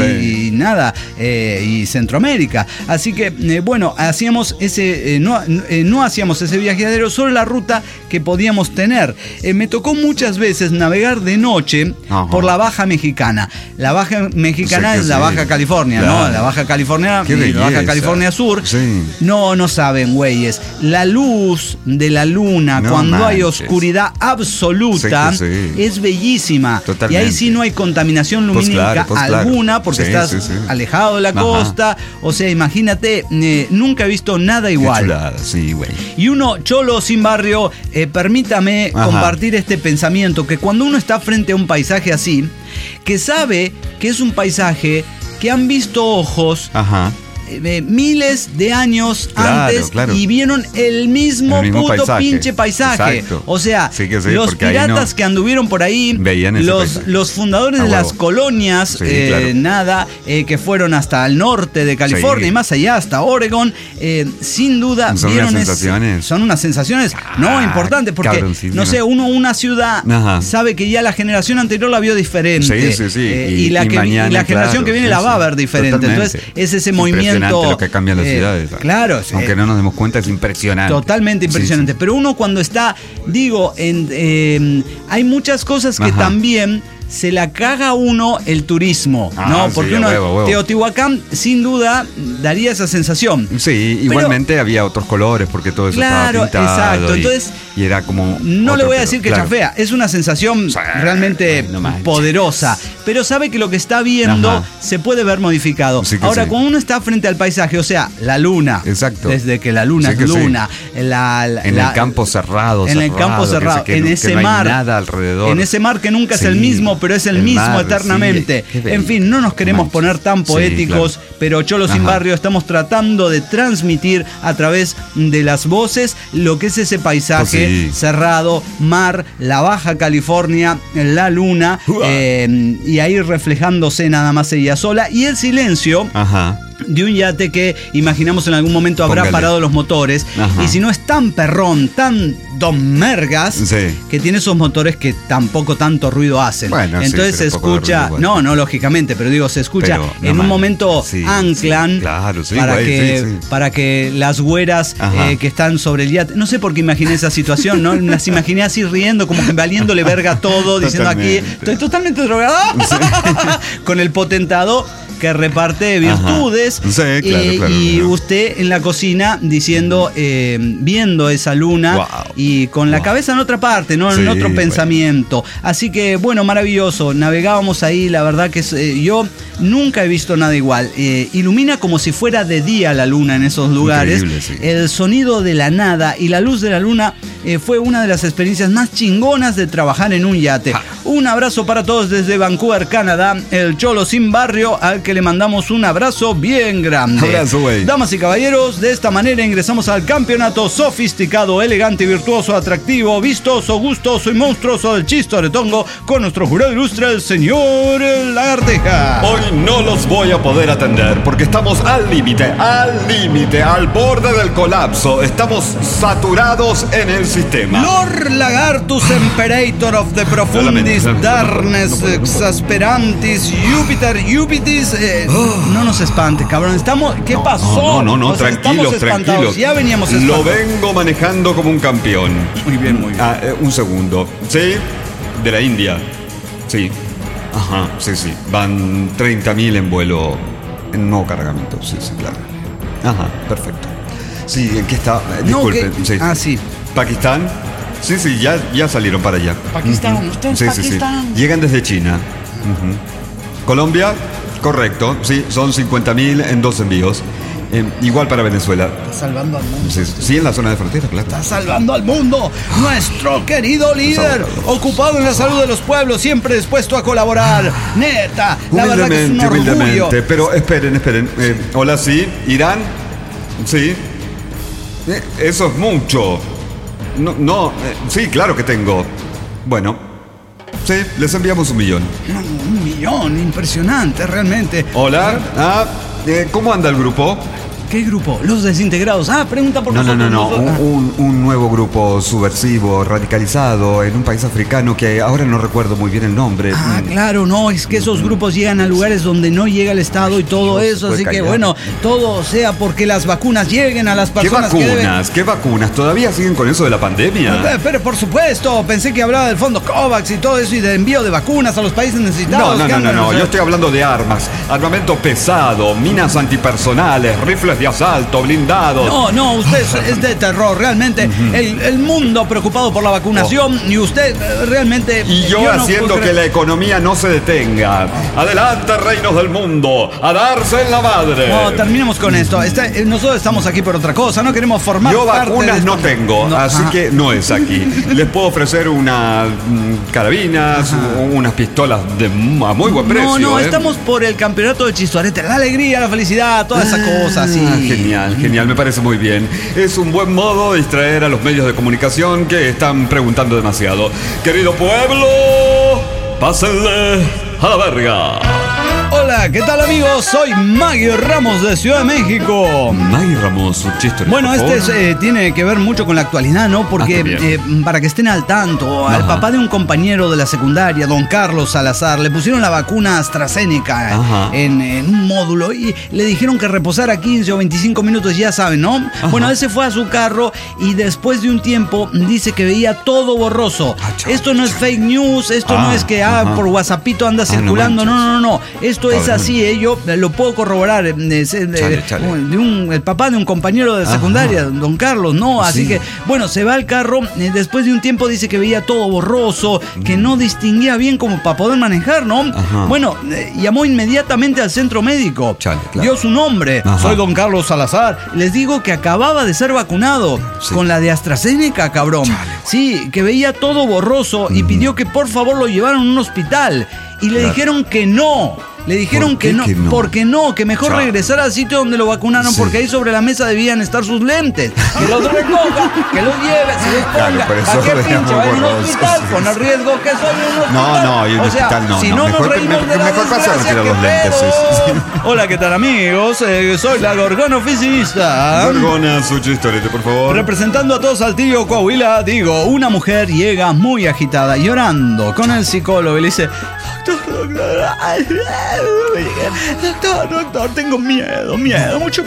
[SPEAKER 1] y Centroamérica. Así que, hacíamos ese. No hacíamos ese viaje diario, solo la ruta que podíamos tener. Me tocó muchas veces navegar de noche por la Baja Mexicana. La Baja Mexicana es la Baja California, ¿no? La Baja California y la Baja California Sur. No saben, güeyes. La luz de la luna, cuando hay oscuridad absoluta, es bellísima.
[SPEAKER 2] Totalmente.
[SPEAKER 1] Y ahí sí no hay contaminación lumínica alguna, porque estás alejado de la costa. O sea, imagínate, nunca he visto nada igual.
[SPEAKER 2] Qué chulada, sí, güey.
[SPEAKER 1] Y uno, Cholo Sin Barrio, permítame compartir este pensamiento, que cuando uno está frente a un paisaje así, que sabe que es un paisaje que han visto ojos miles de años antes y vieron el mismo puto pinche paisaje. Exacto. O sea, los piratas que anduvieron por ahí, los fundadores de las colonias, que fueron hasta el norte de California y más allá, hasta Oregon, sin duda
[SPEAKER 2] son
[SPEAKER 1] vieron
[SPEAKER 2] unas sensaciones.
[SPEAKER 1] Son unas sensaciones importantes, porque no sé, una ciudad sabe que ya la generación anterior la vio diferente. Y la generación que viene la va a ver diferente. Totalmente. Entonces, es ese movimiento.
[SPEAKER 2] Lo que cambian las ciudades.
[SPEAKER 1] Claro.
[SPEAKER 2] Aunque no nos demos cuenta, es impresionante.
[SPEAKER 1] Totalmente impresionante. Pero uno cuando está, hay muchas cosas que también se la caga uno el turismo, ¿no? Porque Teotihuacán sin duda daría esa sensación.
[SPEAKER 2] Sí, igualmente había otros colores porque todo eso estaba pintado.
[SPEAKER 1] Exacto. Entonces,
[SPEAKER 2] y era como.
[SPEAKER 1] No le voy a decir que chafea, es una sensación realmente poderosa. Pero sabe que lo que está viendo se puede ver modificado. Ahora, cuando uno está frente al paisaje, o sea, la luna.
[SPEAKER 2] Exacto.
[SPEAKER 1] Desde que la luna es luna.
[SPEAKER 2] En el campo cerrado.
[SPEAKER 1] En el campo cerrado. En ese mar.
[SPEAKER 2] Nada alrededor.
[SPEAKER 1] En ese mar que nunca es el mismo, pero es el mismo mar, eternamente. En fin, no nos queremos poner tan poéticos, pero Cholo Sin Barrio estamos tratando de transmitir a través de las voces lo que es ese paisaje cerrado, mar, la Baja California, la luna, y ahí reflejándose nada más ella sola, y el silencio de un yate que imaginamos en algún momento habrá parado los motores. Y si no es tan perrón, tan Don Mergas, que tiene esos motores que tampoco tanto ruido hacen. Bueno, entonces se escucha, no, lógicamente, pero digo, se escucha en un momento anclan para que las güeras que están sobre el yate, no sé por qué imaginé esa situación, ¿no? Las imaginé así riendo, como que valiéndole verga todo, diciendo aquí, estoy totalmente drogado, con el potentado que reparte virtudes. Y usted en la cocina diciendo, viendo esa luna y con la cabeza en otra parte, ¿no? En otro pensamiento. Así que, bueno, maravilloso. Navegábamos ahí, la verdad que yo nunca he visto nada igual. Ilumina como si fuera de día la luna en esos lugares. El sonido de la nada y la luz de la luna fue una de las experiencias más chingonas de trabajar en un yate. Un abrazo para todos desde Vancouver, Canadá. El Cholo Sin Barrio, al que que le mandamos un abrazo bien grande.
[SPEAKER 2] Abrazo, güey.
[SPEAKER 1] Damas y caballeros, de esta manera ingresamos al campeonato sofisticado, elegante, virtuoso, atractivo, vistoso, gustoso y monstruoso del Chistoretongo con nuestro jurado ilustre, el señor Lagarteja.
[SPEAKER 2] Hoy no los voy a poder atender porque estamos al límite, al borde del colapso. Estamos saturados en el sistema.
[SPEAKER 1] Lord Lagartus, Imperator of the Profundis, Darkness, Exasperantis, Júpiter, no nos espante, cabrón. Estamos. ¿Qué pasó?
[SPEAKER 2] No, tranquilos.
[SPEAKER 1] Ya veníamos espantados.
[SPEAKER 2] Lo vengo manejando como un campeón.
[SPEAKER 1] Muy bien.
[SPEAKER 2] Un segundo. Sí, de la India. Sí. Ajá, sí. Van 30.000 en vuelo. En nuevo cargamento. Sí, claro. Ajá, perfecto. Sí, ¿en qué está? Disculpen.
[SPEAKER 1] Sí.
[SPEAKER 2] ¿Pakistán? Sí, ya salieron para allá.
[SPEAKER 1] Pakistán, ustedes Pakistán.
[SPEAKER 2] Sí. Llegan desde China. ¿Colombia? Correcto, sí, son 50.000 en 2 envíos. Igual para Venezuela.
[SPEAKER 1] Está salvando al mundo.
[SPEAKER 2] Sí, en la zona de frontera, claro.
[SPEAKER 1] Está salvando al mundo. Nuestro querido líder, ocupado en la salud de los pueblos, siempre dispuesto a colaborar. Neta, la verdad que es un orgullo.
[SPEAKER 2] Pero esperen. Hola, sí, Irán. Sí. Eso es mucho. Sí, claro que tengo. Bueno, sí, les enviamos 1 millón.
[SPEAKER 1] 1 millón, impresionante, realmente.
[SPEAKER 2] Hola, ¿cómo anda el grupo?
[SPEAKER 1] ¿Qué grupo? Los desintegrados. Pregunta por nosotros.
[SPEAKER 2] No. Un nuevo grupo subversivo, radicalizado, en un país africano que ahora no recuerdo muy bien el nombre.
[SPEAKER 1] Claro, no, es que esos grupos llegan a lugares donde no llega el Estado y todo eso, así que bueno, todo sea porque las vacunas lleguen a las personas.
[SPEAKER 2] ¿Qué vacunas? ¿Todavía siguen con eso de la pandemia?
[SPEAKER 1] Pero por supuesto, pensé que hablaba del fondo COVAX y todo eso y de envío de vacunas a los países necesitados.
[SPEAKER 2] No, yo estoy hablando de armas, armamento pesado, minas antipersonales, rifles de asalto, blindados.
[SPEAKER 1] No, usted es de terror, realmente. El mundo preocupado por la vacunación y usted realmente...
[SPEAKER 2] Y yo haciendo que la economía no se detenga. Adelante, reinos del mundo, a darse en la madre.
[SPEAKER 1] No, terminemos con esto. Nosotros estamos aquí por otra cosa, no queremos formar
[SPEAKER 2] parte. Yo vacunas no tengo, así que no es aquí. Les puedo ofrecer unas carabinas, unas pistolas a muy buen precio.
[SPEAKER 1] No, estamos por el campeonato de Chistoarete, la alegría, la felicidad, toda esa cosa, sí.
[SPEAKER 2] Genial, me parece muy bien. Es un buen modo de distraer a los medios de comunicación que están preguntando demasiado. Querido pueblo, pásenle a la verga.
[SPEAKER 1] Hola, ¿qué tal, amigos? Soy Maggie Ramos de Ciudad de México.
[SPEAKER 2] Maggie Ramos, un chiste.
[SPEAKER 1] Bueno, tiene que ver mucho con la actualidad, ¿no? Porque para que estén al tanto, al papá de un compañero de la secundaria, don Carlos Salazar, le pusieron la vacuna AstraZeneca en un módulo y le dijeron que reposara 15 o 25 minutos, ya saben, ¿no? Bueno, él se fue a su carro y después de un tiempo dice que veía todo borroso. Esto no es fake news, esto no es que por WhatsAppito anda circulando, no. Esto es así, yo lo puedo corroborar. El papá de un compañero de secundaria, don Carlos, ¿no? Así que, bueno, se va al carro. Después de un tiempo dice que veía todo borroso, que no distinguía bien como para poder manejar, ¿no? Bueno, llamó inmediatamente al centro médico. Dio su nombre. Soy don Carlos Salazar. Les digo que acababa de ser vacunado con la de AstraZeneca, cabrón. Sí, que veía todo borroso y pidió que por favor lo llevaran a un hospital. Y le dijeron que no. Le dijeron que no, porque no, que mejor regresar al sitio donde lo vacunaron, porque ahí sobre la mesa debían estar sus lentes. Que los recoja, que los lleve, se los ponga. ¿Para qué pinche va a un hospital con el riesgo que soy un hospital?
[SPEAKER 2] No, y un hospital no.
[SPEAKER 1] Si no nos reímos de la desgracia,
[SPEAKER 2] retirar los lentes.
[SPEAKER 1] Hola, ¿qué tal, amigos? Soy la Gorgona Oficinista.
[SPEAKER 2] Gorgona, su chistorete, por favor.
[SPEAKER 1] Representando a todo Saltillo, Coahuila, digo, una mujer llega muy agitada, llorando con el psicólogo y le dice: Doctor, tengo miedo, mucho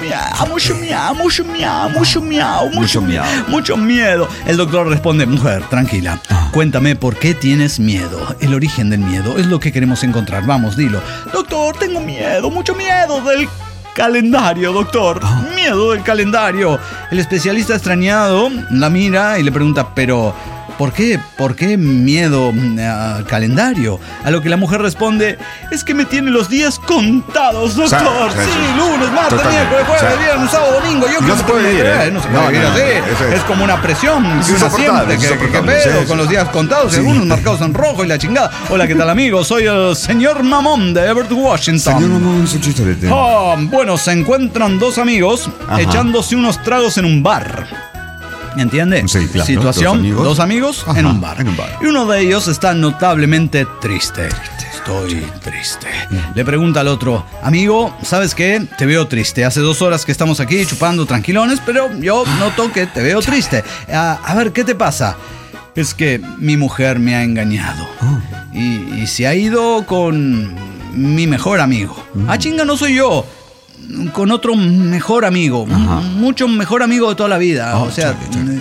[SPEAKER 1] miedo. El doctor responde: mujer, tranquila, cuéntame por qué tienes miedo. El origen del miedo es lo que queremos encontrar. Vamos, dilo. Doctor, tengo miedo, mucho miedo del calendario, doctor. Miedo del calendario. El especialista extrañado la mira y le pregunta: pero ¿por qué miedo al calendario? A lo que la mujer responde, es que me tiene los días contados, doctor. Sí, lunes, martes, miércoles, jueves, viernes, sábado, domingo.
[SPEAKER 2] No se puede vivir,
[SPEAKER 1] no se puede vivir así. Es como una presión que uno siente, que pedo con los días contados, algunos marcados en rojo y la chingada. Hola, ¿qué tal, amigos? Soy el señor Mamón de Everett, Washington.
[SPEAKER 2] Señor Mamón, su chistorete.
[SPEAKER 1] Bueno, se encuentran dos amigos echándose unos tragos en un bar. ¿Entiende?
[SPEAKER 2] Sí, claro.
[SPEAKER 1] Situación, dos amigos en un bar. Y uno de ellos está notablemente triste. Estoy triste. Le pregunta al otro, amigo, ¿sabes qué? Te veo triste. Hace 2 horas que estamos aquí chupando tranquilones, pero yo noto que te veo triste. A ver, ¿qué te pasa? Es que mi mujer me ha engañado. Y se ha ido con mi mejor amigo. Chinga, no soy yo. Con otro mejor amigo. Mucho mejor amigo de toda la vida. O sea,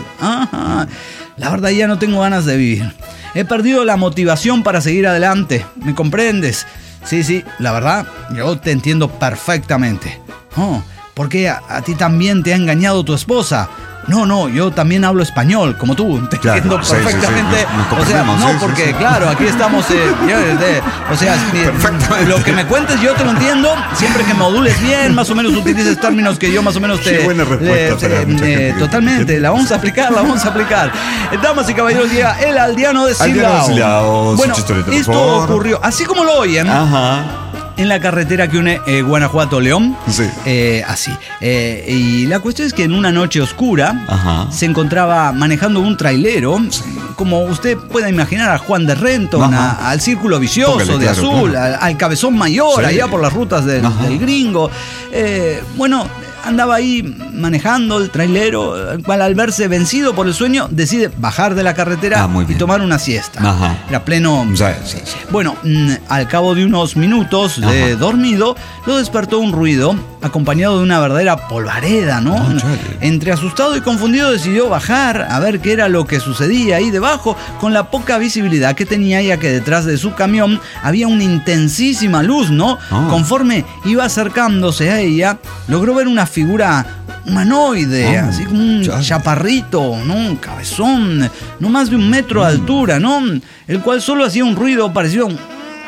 [SPEAKER 1] la verdad ya no tengo ganas de vivir. He perdido la motivación para seguir adelante. ¿Me comprendes? Sí, la verdad, yo te entiendo perfectamente. ¿Por qué a ti también te ha engañado tu esposa? No, yo también hablo español, como tú, te entiendo perfectamente.
[SPEAKER 2] Sí.
[SPEAKER 1] O sea, no, porque claro, aquí estamos, o sea, lo que me cuentes yo te lo entiendo, siempre que modules bien, más o menos utilices términos que yo más o menos te...
[SPEAKER 2] Qué buena respuesta
[SPEAKER 1] totalmente, la vamos a aplicar. Damas y caballeros, llega el aldeano de Silao. Bueno, esto ocurrió, así como lo oyen, en la carretera que une Guanajuato-León.
[SPEAKER 2] Sí.
[SPEAKER 1] Así. Y la cuestión es que en una noche oscura se encontraba manejando un trailero, como usted pueda imaginar, a Juan de Renton, al Círculo Vicioso de Azul, al Cabezón Mayor, allá por las rutas del Gringo. Bueno, andaba ahí manejando el trailero, el cual al verse vencido por el sueño decide bajar de la carretera y tomar una siesta. Era pleno...
[SPEAKER 2] Sí.
[SPEAKER 1] Bueno, al cabo de unos minutos de dormido, lo despertó un ruido acompañado de una verdadera polvareda, ¿no? Entre asustado y confundido decidió bajar a ver qué era lo que sucedía ahí debajo, con la poca visibilidad que tenía, ya que detrás de su camión había una intensísima luz, ¿no? Conforme iba acercándose a ella, logró ver una figura humanoide, así como un chaparrito, ¿no? Un cabezón, no más de 1 metro de altura, ¿no? El cual solo hacía un ruido parecido a un...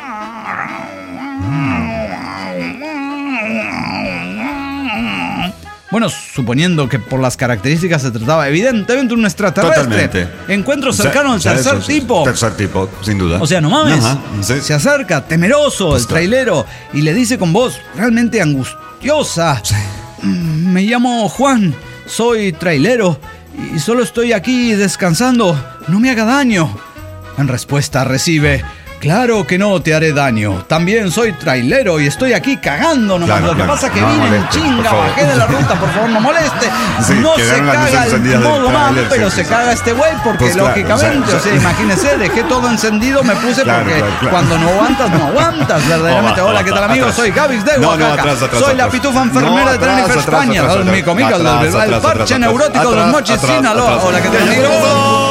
[SPEAKER 1] Bueno, suponiendo que por las características se trataba evidentemente de un extraterrestre.
[SPEAKER 2] Totalmente.
[SPEAKER 1] Encuentro cercano al tercer tipo.
[SPEAKER 2] Tercer tipo, sin duda.
[SPEAKER 1] O sea, no mames. Se acerca, temeroso, el trailero, y le dice con voz realmente angustiosa. Me llamo Juan, soy trailero, y solo estoy aquí descansando. No me haga daño. En respuesta recibe... Claro que no te haré daño. También soy trailero y estoy aquí cagando nomás. Lo que pasa es que vine en chinga, bajé de la ruta, por favor, no moleste. No se caga el modo man, pero se caga este güey porque pues lógicamente, o sea, imagínese, dejé todo encendido, me puse porque cuando no aguantas, verdaderamente. Hola, ¿qué tal, amigos? Soy Gavix de Oaxaca. Soy la pitufa enfermera de Tenerife, España. Mi comica, el parche neurótico de los Mochis, Sinaloa. Hola, ¿qué tal, amigos?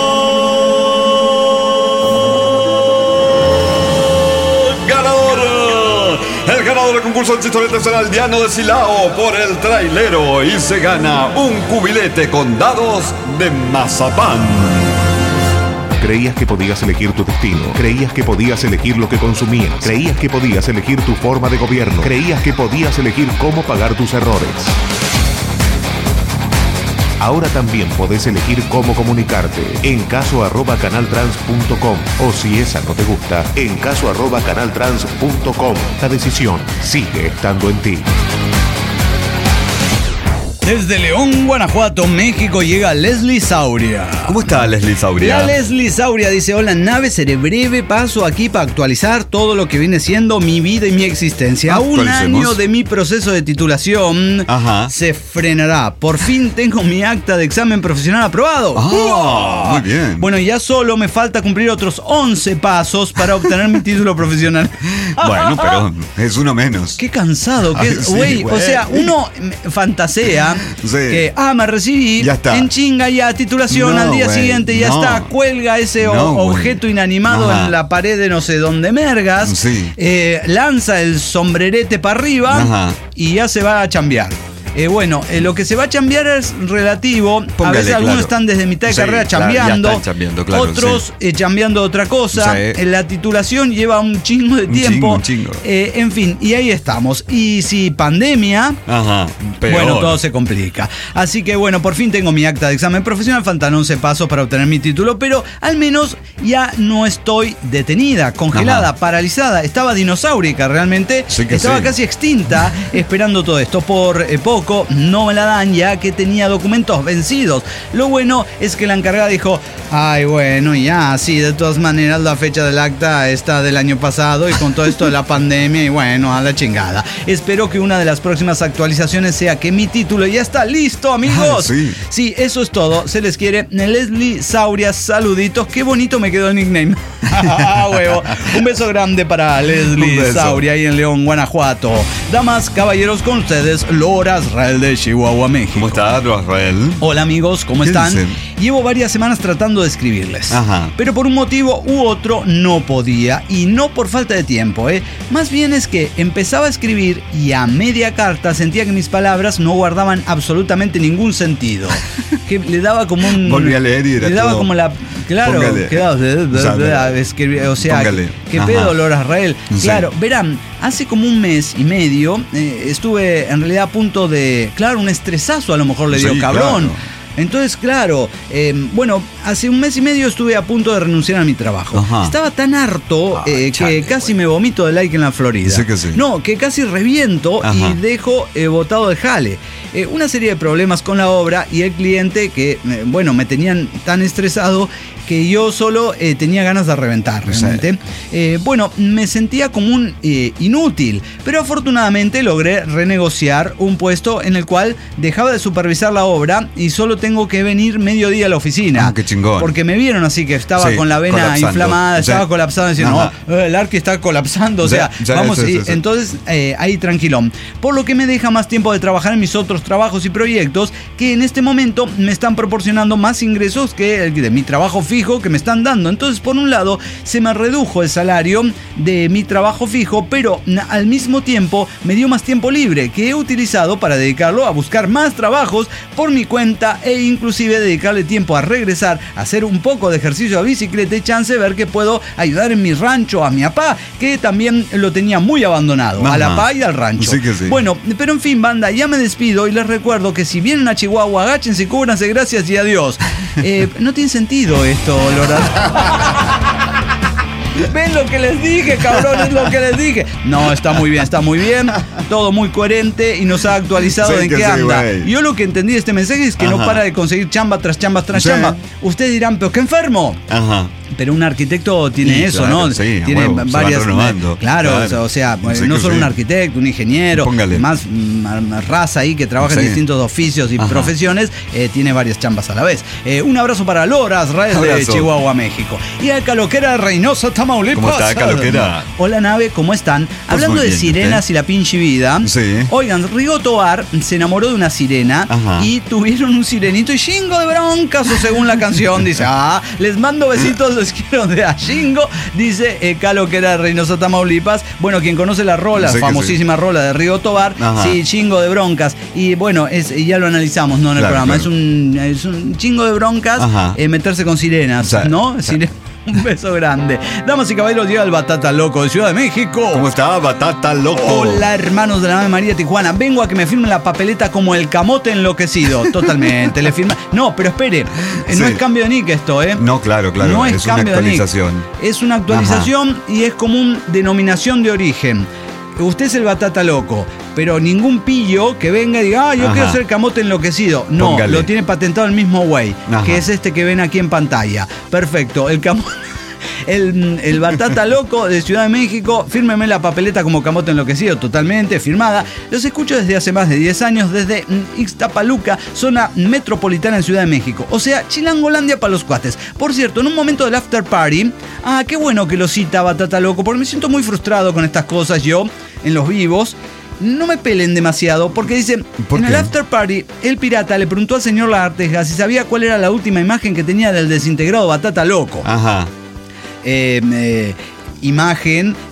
[SPEAKER 2] El ganador del concurso de chistorete será el Diano de Silao por el trailero y se gana un cubilete con dados de mazapán.
[SPEAKER 3] Creías que podías elegir tu destino, creías que podías elegir lo que consumías, creías que podías elegir tu forma de gobierno, creías que podías elegir cómo pagar tus errores. Ahora también podés elegir cómo comunicarte en caso@canaltrans.com o si esa no te gusta, en caso@canaltrans.com. La decisión sigue estando en ti.
[SPEAKER 1] Desde León, Guanajuato, México, llega Leslie Sauria.
[SPEAKER 2] ¿Cómo está Leslie Sauria?
[SPEAKER 1] La Leslie Sauria dice: hola, nave, seré breve, paso aquí para actualizar todo lo que viene siendo mi vida y mi existencia. A un año de mi proceso de titulación se frenará. Por fin tengo mi acta de examen profesional aprobado.
[SPEAKER 2] Muy bien.
[SPEAKER 1] Bueno, ya solo me falta cumplir otros 11 pasos para obtener mi título profesional.
[SPEAKER 2] Bueno, pero es uno menos.
[SPEAKER 1] Qué cansado, güey. O sea, uno fantasea que me recibí, ya está. En chinga ya titulación, al día siguiente ya está, cuelga ese objeto inanimado en la pared de no sé dónde mergas, lanza el sombrerete para arriba y ya se va a chambear. Lo que se va a chambear es relativo. A veces algunos están desde mitad de carrera chambeando, otros chambeando otra cosa. La titulación lleva un chingo de tiempo.
[SPEAKER 2] Un chingo.
[SPEAKER 1] En fin, y ahí estamos. Y si pandemia,
[SPEAKER 2] peor.
[SPEAKER 1] Todo se complica. Así que por fin tengo mi acta de examen profesional. Faltan 11 pasos para obtener mi título, pero al menos ya no estoy detenida, congelada, paralizada. Estaba dinosaurica realmente. Estaba casi extinta esperando todo esto. Por poco no me la dan ya que tenía documentos vencidos. Lo bueno es que la encargada dijo, de todas maneras la fecha del acta está del año pasado y con todo esto de la pandemia y a la chingada. Espero que una de las próximas actualizaciones sea que mi título ya está listo, amigos. Sí, eso es todo. Se les quiere. Leslie Sauria, saluditos. Qué bonito me quedó el nickname. Un beso grande para Leslie Sauria ahí en León, Guanajuato. Damas, caballeros, con ustedes, Lora Azrael de Chihuahua, México.
[SPEAKER 2] ¿Cómo estás, Lora Azrael?
[SPEAKER 1] Hola, amigos, ¿cómo están? Dicen? Llevo varias semanas tratando de escribirles. Pero por un motivo u otro no podía, y no por falta de tiempo, Más bien es que empezaba a escribir y a media carta sentía que mis palabras no guardaban absolutamente ningún sentido. Que le daba como un...
[SPEAKER 2] Volví a leer y era
[SPEAKER 1] le daba
[SPEAKER 2] todo.
[SPEAKER 1] Como la... Claro, ¿qué pedo, Lora Azrael? Claro, verán, hace como un mes y medio estuve en realidad a punto de... Claro, un estresazo a lo mejor le dio, cabrón. Claro. Entonces, claro, hace un mes y medio estuve a punto de renunciar a mi trabajo. Estaba tan harto que casi me vomito de like en la Florida.
[SPEAKER 2] Sí.
[SPEAKER 1] No, que casi reviento y dejo botado de jale. Una serie de problemas con la obra y el cliente que, me tenían tan estresado que yo solo tenía ganas de reventar realmente. Me sentía como un inútil, pero afortunadamente logré renegociar un puesto en el cual dejaba de supervisar la obra y solo tengo que venir mediodía a la oficina.
[SPEAKER 2] ¡Qué chingón!
[SPEAKER 1] Porque me vieron así que estaba con la vena inflamada, estaba colapsando, diciendo, el Arqui está colapsando, entonces ahí tranquilón. Por lo que me deja más tiempo de trabajar en mis otros trabajos y proyectos que en este momento me están proporcionando más ingresos que el de mi trabajo fijo que me están dando. Entonces, por un lado, se me redujo el salario de mi trabajo fijo, pero al mismo tiempo me dio más tiempo libre que he utilizado para dedicarlo a buscar más trabajos por mi cuenta e inclusive dedicarle tiempo a regresar a hacer un poco de ejercicio a bicicleta y chance de ver que puedo ayudar en mi rancho a mi papá, que también lo tenía muy abandonado, a la papá y al rancho. Pero en fin, banda, ya me despido y les recuerdo que si vienen a Chihuahua, agáchense y cúbranse, gracias y adiós. No tiene sentido esto, Lora. ¿Ven lo que les dije, cabrón? Es lo que les dije. No, está muy bien. Todo muy coherente y nos ha actualizado en qué anda. Yo lo que entendí de este mensaje es que no para de conseguir chamba tras chamba. Ustedes dirán, ¿pero qué enfermo? Pero un arquitecto tiene eso,
[SPEAKER 2] claro,
[SPEAKER 1] ¿no?
[SPEAKER 2] Sí,
[SPEAKER 1] tiene varias.
[SPEAKER 2] Claro,
[SPEAKER 1] no solo un arquitecto, un ingeniero, más raza ahí que trabaja en distintos oficios y profesiones, tiene varias chambas a la vez. Un abrazo para Lora Azrael de Chihuahua, México. Y a Caloquera de Reynosa, Tamaulipas.
[SPEAKER 2] ¿Cómo está, Caloquera?
[SPEAKER 1] Hola, nave, ¿cómo están?
[SPEAKER 2] Pues
[SPEAKER 1] hablando
[SPEAKER 2] bien,
[SPEAKER 1] de sirenas y la pinche vida. Oigan, Rigo Tobar se enamoró de una sirena y tuvieron un sirenito y chingo de broncas, o según la canción, dice, les mando besitos, les quiero de a chingo, dice Caloquera de Reynosa, Tamaulipas. Bueno, quien conoce la rola, famosísima rola de Rigo Tobar, sí, chingo de broncas. Y bueno, ya lo analizamos, ¿no? En el programa. Es un chingo de broncas meterse con sirenas, ¿no? Un beso grande. Damas y caballeros, llega el Batata Loco de Ciudad de México.
[SPEAKER 2] ¿Cómo está, Batata Loco?
[SPEAKER 1] Hola, hermanos de la Ave María Tijuana. Vengo a que me firmen la papeleta como el camote enloquecido. Totalmente. Le firma. No, pero espere. No es cambio de nick esto, ¿eh?
[SPEAKER 2] No, claro.
[SPEAKER 1] No es
[SPEAKER 2] una actualización.
[SPEAKER 1] Es una actualización y es como una denominación de origen. Usted es el Batata Loco, pero ningún pillo que venga y diga, yo quiero ser camote enloquecido. No, lo tiene patentado el mismo güey, que es este que ven aquí en pantalla. Perfecto, el camote. El Batata Loco de Ciudad de México, fírmeme la papeleta como camote enloquecido, totalmente firmada. Los escucho desde hace más de 10 años, desde Ixtapaluca, zona metropolitana en Ciudad de México. O sea, Chilangolandia para los cuates. Por cierto, en un momento del after party, qué bueno que lo cita Batata Loco, porque me siento muy frustrado con estas cosas yo, en los vivos. No me pelen demasiado, porque dice, en el after party, el pirata le preguntó al señor Lagarteja si sabía cuál era la última imagen que tenía del desintegrado Batata Loco. Imagen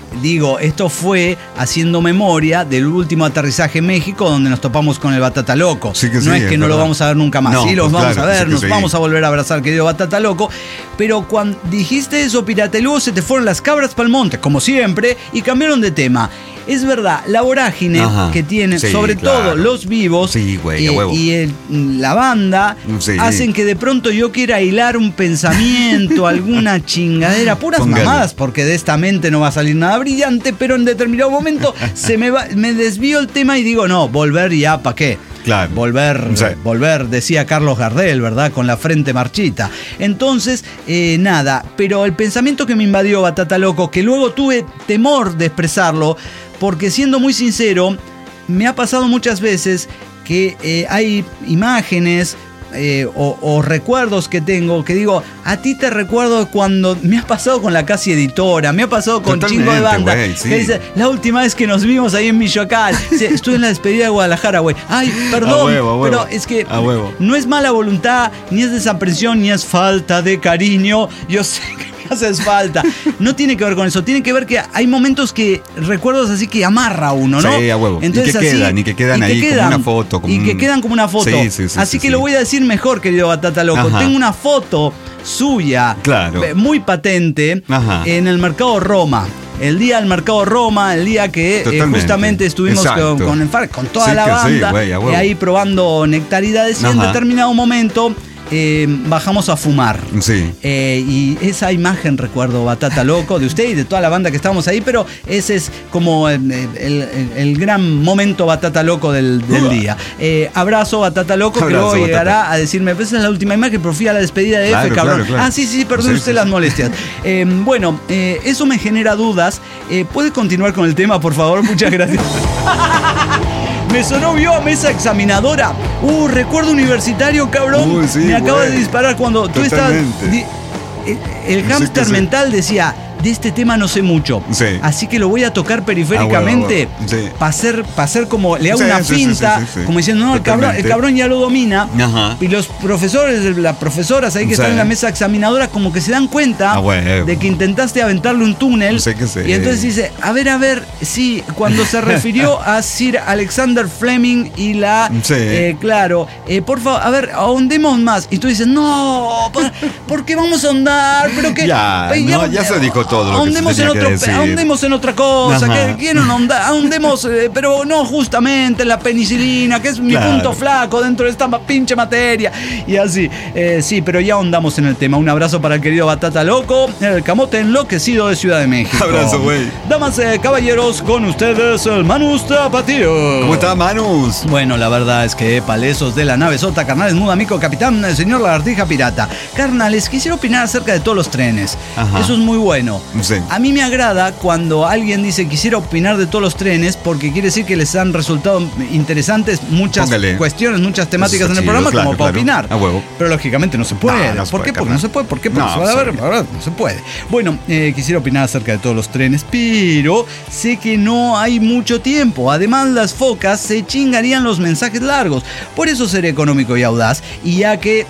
[SPEAKER 1] digo, esto fue haciendo memoria del último aterrizaje en México donde nos topamos con el Batata Loco.
[SPEAKER 2] Sí que
[SPEAKER 1] no
[SPEAKER 2] sí,
[SPEAKER 1] es que no lo vamos a ver nunca más.
[SPEAKER 2] No,
[SPEAKER 1] sí, los
[SPEAKER 2] pues
[SPEAKER 1] vamos
[SPEAKER 2] claro,
[SPEAKER 1] a ver,
[SPEAKER 2] sí
[SPEAKER 1] nos
[SPEAKER 2] sí.
[SPEAKER 1] vamos a volver a abrazar, querido Batata Loco. Pero cuando dijiste eso, Pirata, y luego se te fueron las cabras pa'l monte, como siempre, y cambiaron de tema. Es verdad, la vorágine que tienen, sobre todo los vivos y la banda, hacen que de pronto yo quiera hilar un pensamiento, alguna chingadera, puras mamadas, porque de esta mente no va a salir nada brillante, pero en determinado momento me desvío el tema y digo, no, volver ya, ¿para qué?
[SPEAKER 2] Claro.
[SPEAKER 1] Volver, decía Carlos Gardel, ¿verdad? Con la frente marchita. Entonces, nada, pero el pensamiento que me invadió, Batata Loco, que luego tuve temor de expresarlo, porque siendo muy sincero, me ha pasado muchas veces que hay imágenes o recuerdos que tengo, que digo, a ti te recuerdo cuando me ha pasado con la Casi Editora, me ha pasado con chingo de banda, que dice, la última vez que nos vimos ahí en Michoacán, estuve en la despedida de Guadalajara, güey, ay, perdón, a huevo. Pero es que no es mala voluntad, ni es desaprensión, ni es falta de cariño, yo sé que haces falta. No tiene que ver con eso, tiene que ver que hay momentos que recuerdos así que amarra a uno, ¿no?
[SPEAKER 2] Sí, a huevo.
[SPEAKER 1] Entonces,
[SPEAKER 2] y que quedan ahí como una foto.
[SPEAKER 1] Que quedan como una foto. Así que lo voy a decir mejor, querido Batata Loco. Tengo una foto suya, muy patente, en el Mercado Roma. El día del Mercado Roma, el día que justamente estuvimos con toda la banda, ahí probando nectaridades, y en determinado momento bajamos a fumar. Y esa imagen recuerdo, Batata Loco, de usted y de toda la banda que estábamos ahí, pero ese es como el gran momento Batata Loco del día. Abrazo, Batata Loco, que luego llegará a decirme, esa es la última imagen, pero fui a la despedida de F, cabrón. Ah, sí, perdón usted las molestias. Bueno, eso me genera dudas. ¿Puede continuar con el tema, por favor? Muchas gracias. Me sonó, vio a mesa examinadora. Recuerdo universitario, cabrón. Me acaba de disparar cuando tú estabas. El hámster mental decía, de este tema no sé mucho. Así que lo voy a tocar periféricamente para hacer como, le hago una finta, como diciendo, no, el cabrón ya lo domina. Y los profesores, las profesoras ahí que están en la mesa examinadora, como que se dan cuenta de que intentaste aventarle un túnel. Y entonces dice, a ver, sí, cuando se refirió a Sir Alexander Fleming y la... claro, por favor, a ver, ahondemos más. Y tú dices, no, ¿por qué vamos a ahondar? Pero que... Ya
[SPEAKER 2] se dijo todo lo que se tenía que decir.
[SPEAKER 1] Ahondemos en otra cosa, que quieren ahondemos, pero no justamente en la penicilina, que es mi punto flaco dentro de esta pinche materia. Y así, sí, pero ya ahondamos en el tema. Un abrazo para el querido Batata Loco, el camote enloquecido de Ciudad de México.
[SPEAKER 2] Abrazo, güey.
[SPEAKER 1] Damas, caballeros, con ustedes el Manus Tapatío.
[SPEAKER 2] ¿Cómo está, Manus?
[SPEAKER 1] Bueno, la verdad es que palesos de la nave sota, carnales, muda, amigo, capitán, el señor Lagartija Pirata. Carnales, quisiera opinar acerca de todos los trenes. Eso es muy bueno. A mí me agrada cuando alguien dice quisiera opinar de todos los trenes, porque quiere decir que les han resultado interesantes muchas cuestiones, muchas temáticas en el programa, como para opinar. Pero lógicamente no se puede. ¿Por qué? Porque no se puede. ¿Por qué? Porque no se puede. Bueno, quisiera opinar acerca de todos los trenes, pero sé que no hay mucho tiempo. Además, las focas se chingarían los mensajes largos. Por eso seré económico y audaz. Y ya que,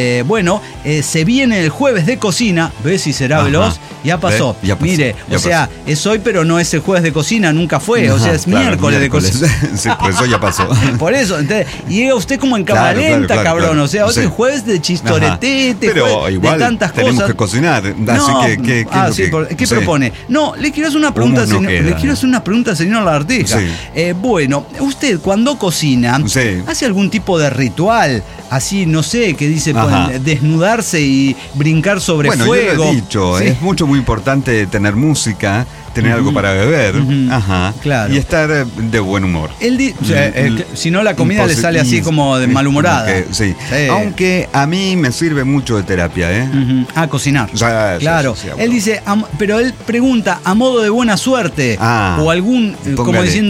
[SPEAKER 1] se viene el jueves de cocina, ¿ves si será veloz? Ya pasó. Mire, es hoy, pero no es el jueves de cocina, nunca fue. O sea, es miércoles de cocina.
[SPEAKER 2] Sí, por eso ya pasó.
[SPEAKER 1] Por eso, entonces, llega usted como en cámara lenta, cabrón. O sea, hoy es jueves de chistoretete,
[SPEAKER 2] pero igual
[SPEAKER 1] de tantas
[SPEAKER 2] tenemos
[SPEAKER 1] cosas.
[SPEAKER 2] Que cocinar. Así que
[SPEAKER 1] ¿qué propone? No, le quiero hacer una pregunta, señor Lagartija. Bueno, usted cuando cocina, ¿hace algún tipo de ritual? Así, no sé, que dice desnudarse y brincar sobre fuego.
[SPEAKER 2] Bueno, yo lo he dicho, es muy importante tener música, tener algo para beber, y estar de buen humor.
[SPEAKER 1] Si no, la comida le sale así como de malhumorada.
[SPEAKER 2] Aunque a mí me sirve mucho de terapia,
[SPEAKER 1] cocinar. Claro. Él dice, pero él pregunta a modo de buena suerte, o algún, como diciendo,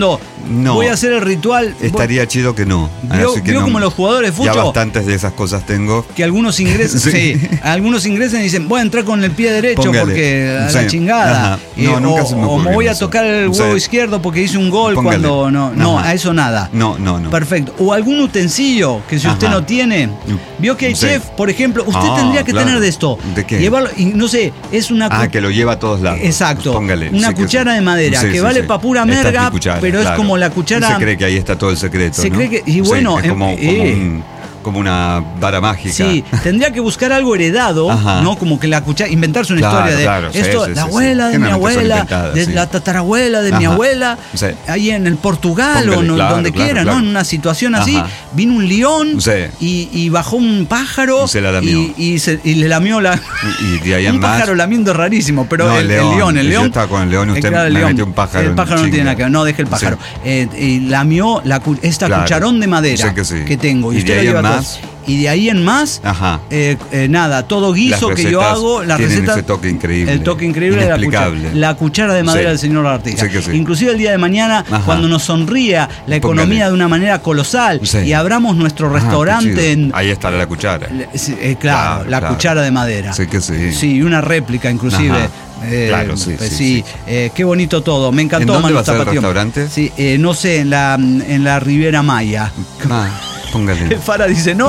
[SPEAKER 2] No.
[SPEAKER 1] Voy a hacer el ritual.
[SPEAKER 2] Estaría chido que no.
[SPEAKER 1] Vio como los jugadores de fútbol.
[SPEAKER 2] Ya bastantes de esas cosas tengo.
[SPEAKER 1] Que algunos ingresan, algunos ingresan y dicen, voy a entrar con el pie derecho porque a la chingada.
[SPEAKER 2] Nunca se me ocurrió.
[SPEAKER 1] O me voy a tocar el huevo izquierdo porque hice un gol cuando no, a eso nada.
[SPEAKER 2] No.
[SPEAKER 1] Perfecto. O algún utensilio que si usted no tiene, vio que hay chef, por ejemplo, usted tendría que tener de esto.
[SPEAKER 2] ¿De qué?
[SPEAKER 1] Llevarlo, y no sé, es una
[SPEAKER 2] que lo lleva a todos lados.
[SPEAKER 1] Exacto.
[SPEAKER 2] Póngale.
[SPEAKER 1] Una cuchara de madera que vale pa' pura merga, pero es como la cuchara.
[SPEAKER 2] Se cree que ahí está todo el secreto.
[SPEAKER 1] Se cree que, y bueno,
[SPEAKER 2] es como una vara mágica.
[SPEAKER 1] Sí, tendría que buscar algo heredado, ¿no? Como que la cuchara, inventarse una historia de esto, la abuela de mi abuela, de la tatarabuela de mi abuela, ahí en el Portugal o donde quiera, ¿no? En una situación así, vino un león y bajó un pájaro y le lamió la.
[SPEAKER 2] Y de ahí en
[SPEAKER 1] un pájaro lamiendo es rarísimo, pero el león.
[SPEAKER 2] Yo estaba con el león y usted me metió un pájaro.
[SPEAKER 1] El pájaro no tiene nada que ver, no, deje el pájaro. Y lamió esta cucharón de madera que tengo. Y usted lo lleva todo. Y de ahí en más, nada, todo guiso que yo hago, la receta.
[SPEAKER 2] Ese toque increíble.
[SPEAKER 1] El toque increíble de la cuchara de madera del señor Lagartija. Inclusive el día de mañana, cuando nos sonría la economía de una manera colosal y abramos nuestro restaurante.
[SPEAKER 2] Ahí estará la cuchara.
[SPEAKER 1] Claro, la cuchara de madera. Sí, una réplica inclusive.
[SPEAKER 2] Claro, sí.
[SPEAKER 1] Qué bonito todo. Me encantó.
[SPEAKER 2] ¿En dónde va a ser el restaurante?
[SPEAKER 1] Sí, no sé, en la Riviera Maya.
[SPEAKER 2] Póngale.
[SPEAKER 1] Fara dice, no.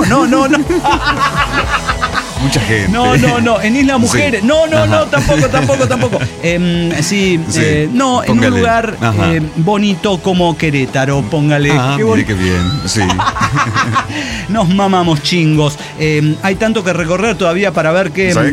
[SPEAKER 2] Mucha gente.
[SPEAKER 1] No, en Isla Mujeres. No, tampoco. En un lugar bonito como Querétaro, póngale.
[SPEAKER 2] Qué bien, sí.
[SPEAKER 1] Nos mamamos chingos. Hay tanto que recorrer todavía para ver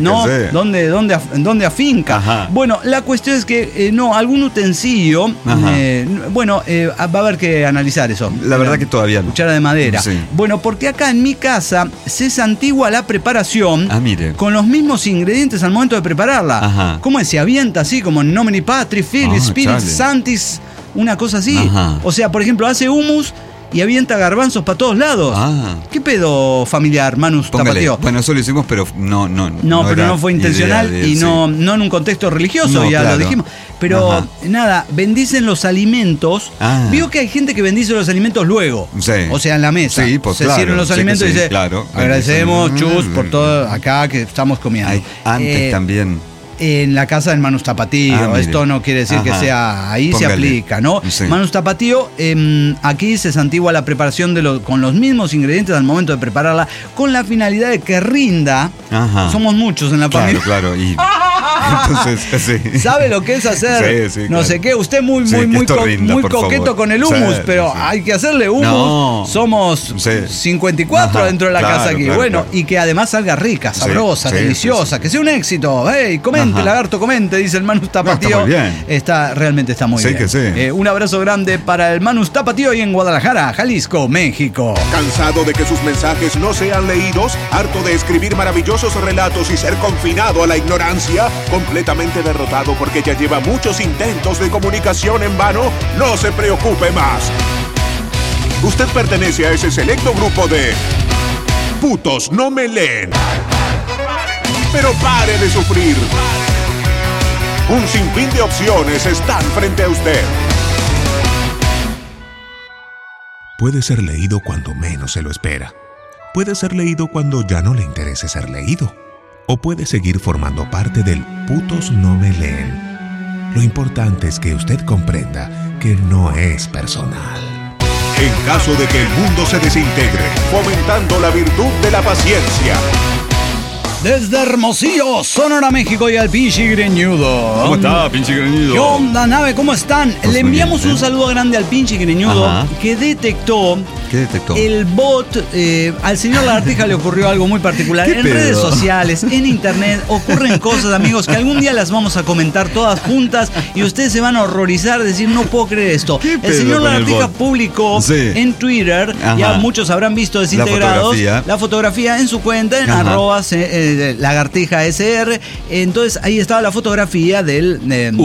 [SPEAKER 1] dónde afinca. Bueno, la cuestión es que algún utensilio, va a haber que analizar eso.
[SPEAKER 2] La verdad que todavía no.
[SPEAKER 1] Cuchara de madera. Sí. Bueno, porque acá en mi casa se santigua la preparación con los mismos ingredientes al momento de prepararla. ¿Cómo es? Se avienta así como en nomini patri, Filii, Spiritus Sanctis, una cosa así. O sea, por ejemplo, hace hummus y avienta garbanzos para todos lados. ¿Qué pedo familiar, Manus Tapatío?
[SPEAKER 2] Bueno, eso lo hicimos, pero no
[SPEAKER 1] pero no fue intencional y no en un contexto religioso, lo dijimos. Pero nada, bendicen los alimentos. Vio que hay gente que bendice los alimentos luego. O sea, en la mesa. Se sirven los alimentos y dice, agradecemos, chus, por todo acá que estamos comiendo.
[SPEAKER 2] Antes también.
[SPEAKER 1] En la casa del Manus Tapatío. Esto no quiere decir que sea ahí. Se aplica, ¿no? Manus Tapatío, aquí se santigua la preparación con los mismos ingredientes al momento de prepararla, con la finalidad de que rinda. Somos muchos en la familia.
[SPEAKER 2] Claro. Y entonces,
[SPEAKER 1] ¿sabe lo que es hacer? No sé qué. Usted muy coqueto con el hummus, pero hay que hacerle hummus. Somos 54 dentro de la casa aquí. Y que además salga rica, sabrosa, deliciosa, que sea un éxito. ¡Hey, comente, lagarto, comente! Dice el Manus Tapatío. Realmente está muy bien. Un abrazo grande para el Manus Tapatío y en Guadalajara, Jalisco, México.
[SPEAKER 3] ¿Cansado de que sus mensajes no sean leídos? ¿Harto de escribir maravillosos relatos y ser confinado a la ignorancia? ¿Completamente derrotado porque ya lleva muchos intentos de comunicación en vano? No se preocupe más. Usted pertenece a ese selecto grupo de putos no me leen. Pero pare de sufrir. Un sinfín de opciones están frente a usted.
[SPEAKER 4] Puede ser leído cuando menos se lo espera. Puede ser leído cuando ya no le interese ser leído. O puede seguir formando parte del putos no me leen. Lo importante es que usted comprenda que no es personal.
[SPEAKER 3] En caso de que el mundo se desintegre, fomentando la virtud de la paciencia.
[SPEAKER 1] Desde Hermosillo, Sonora, México, y al pinche greñudo.
[SPEAKER 2] ¿Cómo está, pinche greñudo?
[SPEAKER 1] ¿Qué onda, nave? ¿Cómo están? Le enviamos un saludo grande al pinche greñudo que detectó.
[SPEAKER 2] ¿Qué detectó?
[SPEAKER 1] El bot. Al señor Lagartija le ocurrió algo muy particular. En redes sociales, en internet, ocurren cosas, amigos, que algún día las vamos a comentar todas juntas y ustedes se van a horrorizar, decir, no puedo creer esto. El señor Lagartija publicó en Twitter, ya muchos habrán visto Desintegrados, la fotografía en su cuenta, en @Lagartija SR. Entonces ahí estaba la fotografía del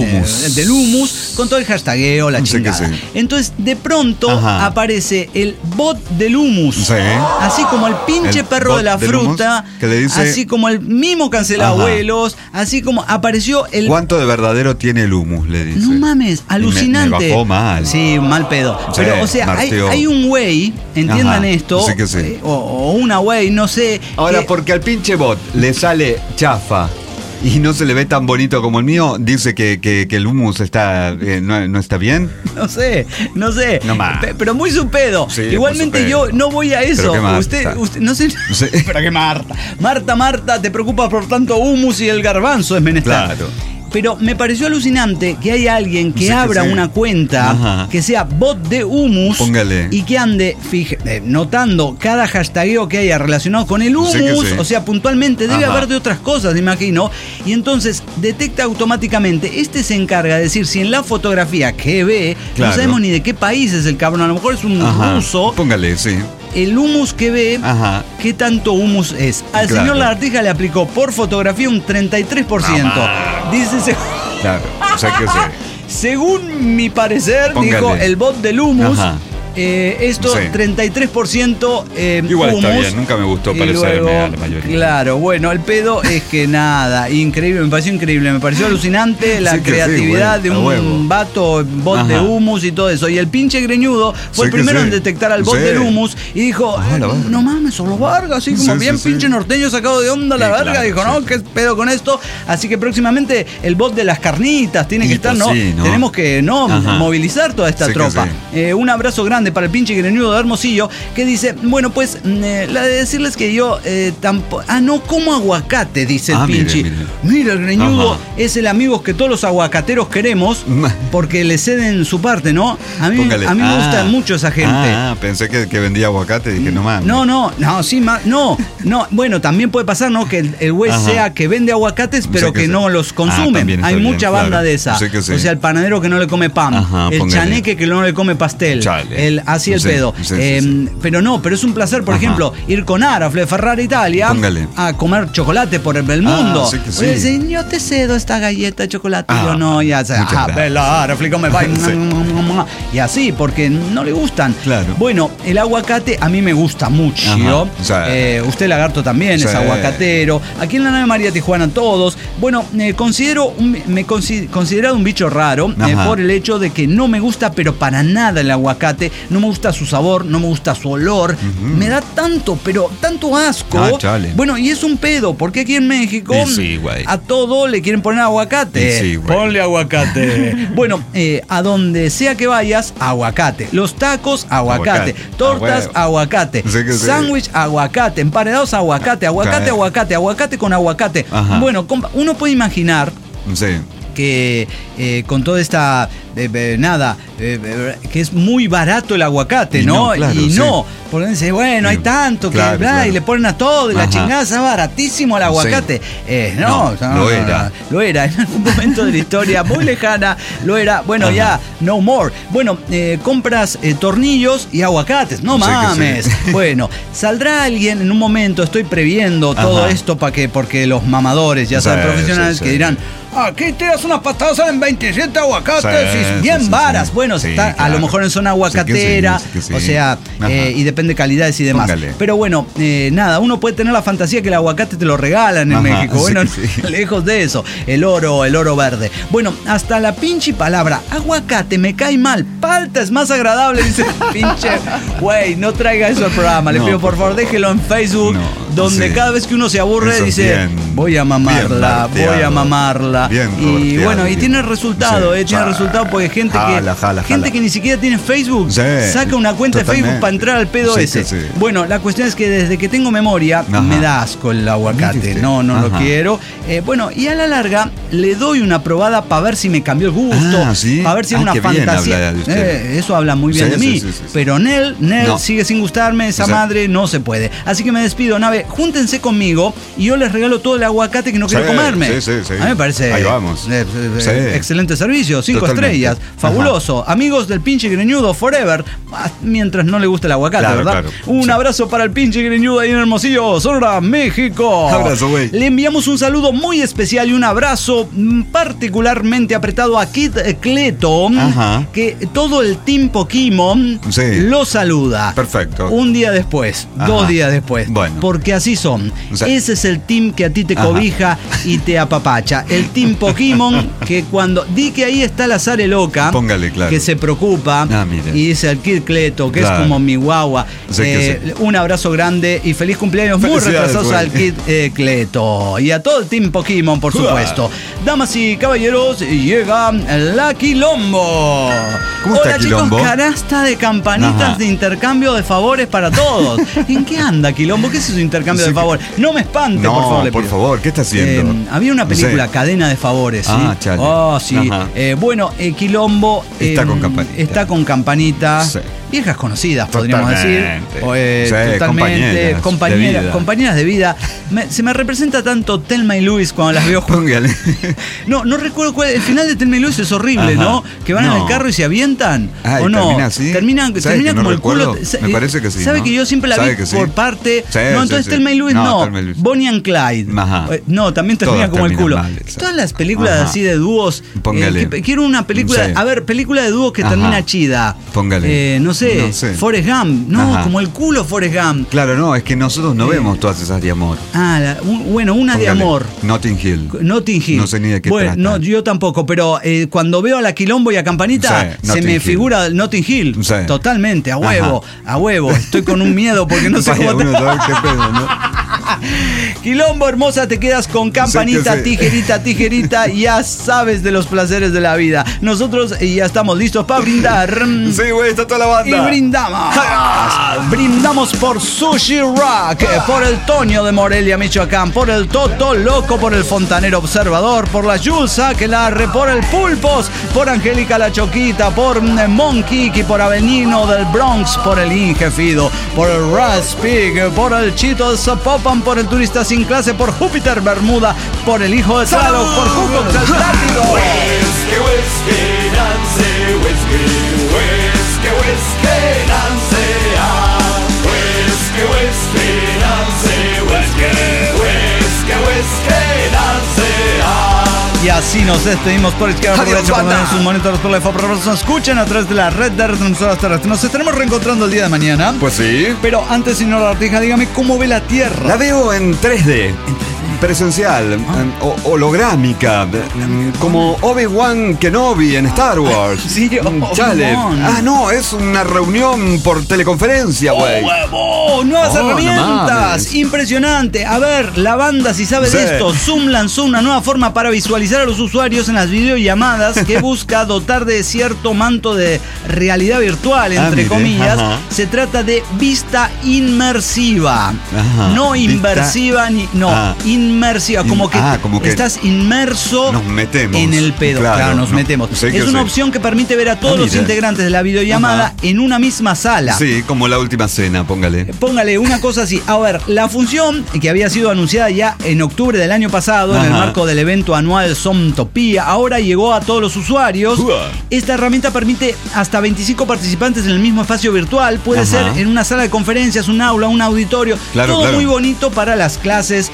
[SPEAKER 1] hummus con todo el hashtagueo, la chingada. Entonces de pronto aparece el bot del hummus.
[SPEAKER 2] Sí.
[SPEAKER 1] Así como el pinche perro de la fruta.
[SPEAKER 2] Que le dice,
[SPEAKER 1] así como el mimo cancelabuelos. Así como apareció el...
[SPEAKER 2] ¿Cuánto de verdadero tiene el hummus? Le dice.
[SPEAKER 1] No mames, alucinante.
[SPEAKER 2] Me bajó mal.
[SPEAKER 1] Sí, mal pedo.
[SPEAKER 2] Sí,
[SPEAKER 1] pero, o sea, hay un güey, entiendan esto.
[SPEAKER 2] Sí que sí.
[SPEAKER 1] O una güey, no sé.
[SPEAKER 2] Ahora, porque al pinche bot le sale chafa y no se le ve tan bonito como el mío, dice que el hummus está no está bien.
[SPEAKER 1] No sé. No más. Pero muy su pedo. Sí, igualmente yo no voy a eso. Usted no sé. Pero que Marta, te preocupas por tanto hummus y el garbanzo es menester. Claro. Pero me pareció alucinante que haya alguien que abra una cuenta que sea bot de hummus.
[SPEAKER 2] Póngale.
[SPEAKER 1] Y que ande notando cada hashtagueo que haya relacionado con el hummus. O sea, puntualmente debe haber de otras cosas, me imagino. Y entonces detecta automáticamente. Este se encarga de decir si en la fotografía que ve, no sabemos ni de qué país es el cabrón. A lo mejor es un ruso.
[SPEAKER 2] Póngale, sí.
[SPEAKER 1] El hummus que ve, ¿qué tanto hummus es? Al señor Lagartija le aplicó por fotografía un 33%. Dice...
[SPEAKER 2] Claro, o sea que sí.
[SPEAKER 1] Según mi parecer, dijo el bot del hummus. Esto, 33%
[SPEAKER 2] igual
[SPEAKER 1] hummus,
[SPEAKER 2] está bien, nunca me gustó parecerme a la mayoría.
[SPEAKER 1] Claro, bueno, el pedo es que nada, increíble, me pareció increíble, me pareció alucinante la creatividad de un bot de hummus y todo eso. Y el pinche greñudo fue el primero en detectar al bot del hummus y dijo, no mames, son los Vargas, así como bien pinche norteño sacado de onda la verga. Dijo, no, ¿qué pedo con esto? Así que próximamente el bot de las carnitas tiene que estar, ¿no? Tenemos que movilizar toda esta tropa. Un abrazo grande para el pinche greñudo de Hermosillo, que dice, bueno, pues la de decirles que yo tampoco... no como aguacate, dice el pinche. Mira, el greñudo es el amigo que todos los aguacateros queremos, porque le ceden su parte, ¿no? A mí me gusta mucho esa gente.
[SPEAKER 2] Pensé que vendía aguacate, dije, no mames.
[SPEAKER 1] No, bueno, también puede pasar, ¿no? Que el güey sea que vende aguacates, pero que no los consume. Hay mucha banda de esa. O sea, el panadero que no le come pan, el chaneque que no le come pastel, así el pedo. Pero es un placer, por ejemplo, ir con Araf de Ferrari Italia a comer chocolate por el mundo. Dicen, yo te cedo esta galleta de chocolate. Yo no, ya sé. Araf, come va. Y así, porque no le gustan.
[SPEAKER 2] Claro.
[SPEAKER 1] Bueno, el aguacate a mí me gusta mucho. Usted, Lagarto, también es aguacatero. Aquí en la nave María Tijuana todos. Bueno, me he considerado un bicho raro por el hecho de que no me gusta, pero para nada el aguacate. No me gusta su sabor, no me gusta su olor. Me da tanto asco. Bueno, y es un pedo, porque aquí en México a todo le quieren poner aguacate. Ponle aguacate. Bueno, a donde sea que vayas, aguacate. Los tacos, aguacate. Tortas, aguacate. Sándwich, aguacate. Emparedados, aguacate. Aguacate con aguacate. Bueno, uno puede imaginar que con toda esta que es muy barato el aguacate, ¿no? Porque dice, bueno, hay tanto que y le ponen a todo y la chingada, es baratísimo el aguacate. Lo era en algún momento de la historia muy lejana, lo era. Bueno, ya no more. Bueno, compras tornillos y aguacates, no mames. Bueno, saldrá alguien en un momento, estoy previendo todo esto porque los mamadores, ya saben, profesionales que dirán, aquí tiras unas patadas, salen 27 aguacates y bien varas. Bueno, está a lo mejor en zona aguacatera, o sea, y depende de calidades y demás. Pero bueno, nada, uno puede tener la fantasía que el aguacate te lo regalan en México. Bueno, lejos de eso, el oro verde. Bueno, hasta la pinche palabra aguacate me cae mal. Palta es más agradable, dice el pinche. Güey, no traiga eso al programa. Le pido, por favor, déjelo en Facebook, donde cada vez que uno se aburre eso dice, voy a mamarla. Y bueno, y tiene resultado, tiene resultado porque gente que ni siquiera tiene Facebook saca una cuenta de Facebook para entrar al pedo ese. Bueno, la cuestión es que desde que tengo memoria me da asco el aguacate. No lo quiero. Bueno, y a la larga le doy una probada para ver si me cambió el gusto, para ver si es una fantasía. Eso habla muy bien de mí. Pero Nel sigue sin gustarme, esa madre no se puede. Así que me despido, nave. júntense conmigo y yo les regalo todo el aguacate que no quiero comerme.
[SPEAKER 2] Sí.
[SPEAKER 1] A mí me parece
[SPEAKER 2] ahí vamos.
[SPEAKER 1] Excelente servicio, 5 estrellas, fabuloso. Amigos del pinche greñudo forever, mientras no le guste el aguacate, ¿verdad? Claro. Un abrazo para el pinche greñudo ahí en Hermosillo, Sonora, México.
[SPEAKER 2] Abrazo, güey.
[SPEAKER 1] Le enviamos un saludo muy especial y un abrazo particularmente apretado a Kid Cleto, que todo el team Pokémon lo saluda.
[SPEAKER 2] Perfecto.
[SPEAKER 1] Un día después, 2 días después.
[SPEAKER 2] Bueno.
[SPEAKER 1] Porque así son. Ese es el team que a ti te cobija y te apapacha. El team Pokémon que cuando di que ahí está la Sare loca,
[SPEAKER 2] póngale, claro,
[SPEAKER 1] que se preocupa y dice al Kid Cleto, que es como mi guagua. Un abrazo grande y feliz cumpleaños muy retrasados al Kid Cleto. Y a todo el team Pokémon, por supuesto. Damas y caballeros, llega la Quilombo.
[SPEAKER 2] ¿Cómo está Quilombo?
[SPEAKER 1] Chicos, canasta de campanitas de intercambio de favores para todos. ¿En qué anda Quilombo? ¿Qué es eso, intercambio de favores? No me espante, por favor.
[SPEAKER 2] Por favor, ¿qué está haciendo?
[SPEAKER 1] Había una película, Cadena de Favores.
[SPEAKER 2] Chale.
[SPEAKER 1] Sí. Bueno, Quilombo
[SPEAKER 2] está con campanita.
[SPEAKER 1] Está con campanita. Sí. Viejas conocidas, podríamos decir. Totalmente. Compañeras de vida. Se me representa tanto Thelma y Luis cuando las veo.
[SPEAKER 2] Póngale.
[SPEAKER 1] No recuerdo cuál. El final de Thelma y Luis es horrible, ¿no? Que van en el carro y se avientan. ¿O no?
[SPEAKER 2] Termina así.
[SPEAKER 1] Termina como el culo.
[SPEAKER 2] Me parece que sí.
[SPEAKER 1] ¿Sabe que yo siempre la vi por parte? No, entonces Thelma y Luis no. Bonnie and Clyde. No, también termina como el culo. Todas las películas así de dúos.
[SPEAKER 2] Póngale.
[SPEAKER 1] Quiero una película. A ver, película de dúos que termina chida.
[SPEAKER 2] Póngale.
[SPEAKER 1] No sé. Forrest Gump. Como el culo Forrest Gump.
[SPEAKER 2] Claro, no, es que nosotros no vemos todas esas de amor.
[SPEAKER 1] Una
[SPEAKER 2] Póngale.
[SPEAKER 1] de amor.
[SPEAKER 2] Notting Hill.
[SPEAKER 1] No
[SPEAKER 2] sé ni de qué trata.
[SPEAKER 1] No, yo tampoco, pero cuando veo a la Quilombo y a Campanita, se me figura Notting Hill. Totalmente, a huevo. Estoy con un miedo porque no sé cómo te...
[SPEAKER 2] qué pedo, ¿no?
[SPEAKER 1] Quilombo hermosa, te quedas con campanita, tijerita, ya sabes de los placeres de la vida. Nosotros ya estamos listos para brindar.
[SPEAKER 2] Sí, güey, está toda la banda.
[SPEAKER 1] Y brindamos por Sushi Rock, por el Toño de Morelia, Michoacán, por el Toto Loco, por el Fontanero Observador, por la Jules Aquelarre, por el Pulpos, por Angélica la Choquita, por Monkey, por Avenino del Bronx, por el Inge Fido, por el Raspig, por el Chito de Zapopan, por el Turista Sin Clase, por Júpiter Bermuda, por el Hijo de Tlaloc, por Júpiter el Plático. Y así nos despedimos por izquierda, por derecha, por sus monitores, por la por nos escuchen a través de la red de retransmisoras terrestres. Nos estaremos reencontrando el día de mañana.
[SPEAKER 2] Pues sí.
[SPEAKER 1] Pero antes, señor Artija, dígame cómo ve la Tierra.
[SPEAKER 2] La veo en 3D. Presencial, holográmica, como Obi-Wan Kenobi en Star Wars.
[SPEAKER 1] Sí,
[SPEAKER 2] chale. No, es una reunión por teleconferencia, güey.
[SPEAKER 1] ¡Huevo! Nuevas herramientas. Impresionante. A ver, la banda, si sabe de esto, Zoom lanzó una nueva forma para visualizar a los usuarios en las videollamadas que busca dotar de cierto manto de realidad virtual, entre comillas. Se trata de vista inmersiva. No inversiva ni... No, inmersiva, como que estás inmerso
[SPEAKER 2] en
[SPEAKER 1] el pedo. Claro, nos metemos. Es una opción que permite ver a todos los integrantes de la videollamada en una misma sala.
[SPEAKER 2] Sí, como La Última Cena, póngale
[SPEAKER 1] una cosa así. A ver, la función que había sido anunciada ya en octubre del año pasado en el marco del evento anual Zoomtopia, ahora llegó a todos los usuarios. Esta herramienta permite hasta 25 participantes en el mismo espacio virtual. Puede ser en una sala de conferencias, un aula, un auditorio. Todo muy bonito para las clases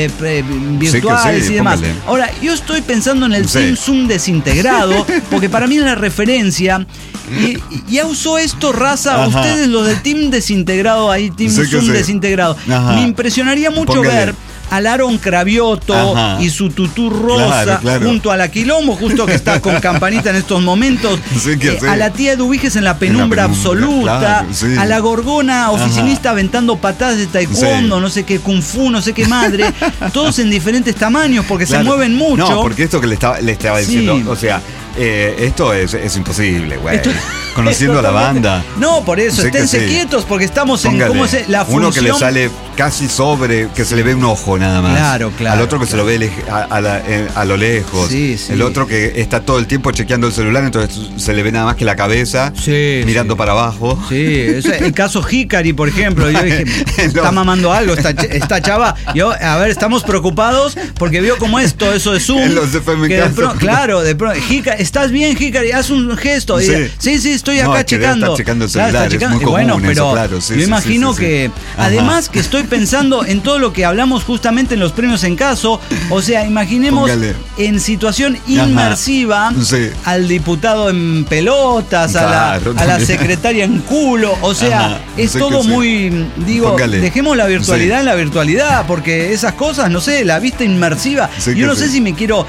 [SPEAKER 1] virtuales y demás. Póngale. Ahora, yo estoy pensando en el Team Zoom desintegrado, porque para mí es la referencia. Y ya usó esto, raza. Ustedes, los del Team desintegrado, ahí, Team Zoom desintegrado. Me impresionaría mucho ver al Aaron Cravioto y su tutú rosa junto a la Quilombo, justo que está con campanita en estos momentos, a la tía Eduviges en la penumbra absoluta, a la Gorgona oficinista aventando patadas de taekwondo, no sé qué, kung fu, no sé qué madre, todos en diferentes tamaños porque se mueven mucho.
[SPEAKER 2] No, porque esto que le estaba diciendo, o sea, esto es imposible, güey. Conociendo a la banda.
[SPEAKER 1] No, por eso, esténse quietos porque estamos en cómo es la función.
[SPEAKER 2] Uno que le sale casi sobre, que se le ve un ojo nada más.
[SPEAKER 1] Claro.
[SPEAKER 2] Al otro que se lo ve a lo lejos.
[SPEAKER 1] Sí.
[SPEAKER 2] El otro que está todo el tiempo chequeando el celular, entonces se le ve nada más que la cabeza mirando para abajo.
[SPEAKER 1] Sí, el caso Hikari, por ejemplo. Yo dije, está mamando algo esta chava. Yo, a ver, estamos preocupados porque vio cómo es todo eso de Zoom.
[SPEAKER 2] En los FMK.
[SPEAKER 1] Claro, de pronto, ¿estás bien, Hikari? Haz un gesto. Sí, estoy acá checando.
[SPEAKER 2] Está checando el celular, es muy común
[SPEAKER 1] bueno, pero
[SPEAKER 2] eso, claro.
[SPEAKER 1] yo imagino que, además que estoy pensando en todo lo que hablamos justamente en los premios en caso, o sea, imaginemos en situación inmersiva al diputado en pelotas, a la secretaria en culo, o sea, es todo muy, dejemos la virtualidad en la virtualidad, porque esas cosas, no sé, la vista inmersiva, yo no sé si me quiero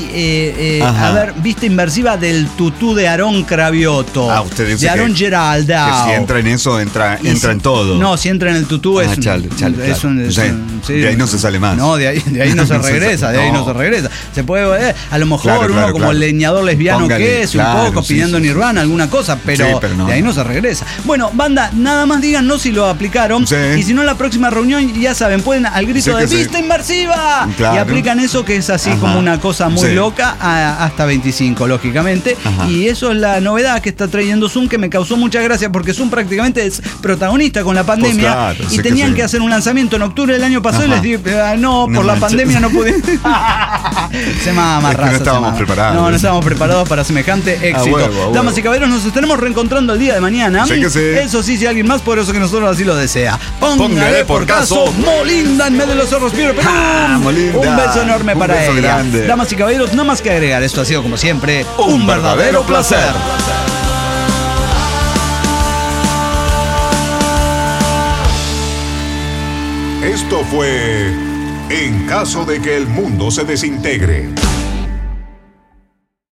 [SPEAKER 1] a ver, vista inmersiva del tutú de Aarón Cravioto, de Aarón Geraldao.
[SPEAKER 2] Que si entra en eso, entra en todo.
[SPEAKER 1] No, si entra en el tutú de
[SPEAKER 2] ahí no se sale más.
[SPEAKER 1] No, de ahí no se regresa, Se puede, a lo mejor uno como el leñador lesbiano que es, un poco pidiendo Nirvana, alguna cosa, pero no. De ahí no se regresa. Bueno, banda, nada más díganos si lo aplicaron. Y si no, en la próxima reunión, ya saben, pueden al grito de vista inmersiva. Y aplican eso, que es así como una cosa muy loca, hasta 25, lógicamente. Y eso es la novedad que está trayendo Zoom, que me causó mucha gracia, porque Zoom prácticamente es protagonista con la pandemia. Y tenían que hacer un lanzamiento en octubre del año pasado y les dije, por la pandemia no pude. Se mama raza.
[SPEAKER 2] No estábamos preparados.
[SPEAKER 1] No estábamos preparados para semejante éxito. Damas y caballeros, nos estaremos reencontrando el día de mañana. Eso sí, si alguien más poderoso que nosotros así lo desea. Póngale por caso Molinda en medio de los zorros. Un beso enorme para ella. Grande. Damas y caballeros, no más que agregar. Esto ha sido, como siempre, un verdadero placer.
[SPEAKER 3] Esto fue En caso de que el mundo se desintegre.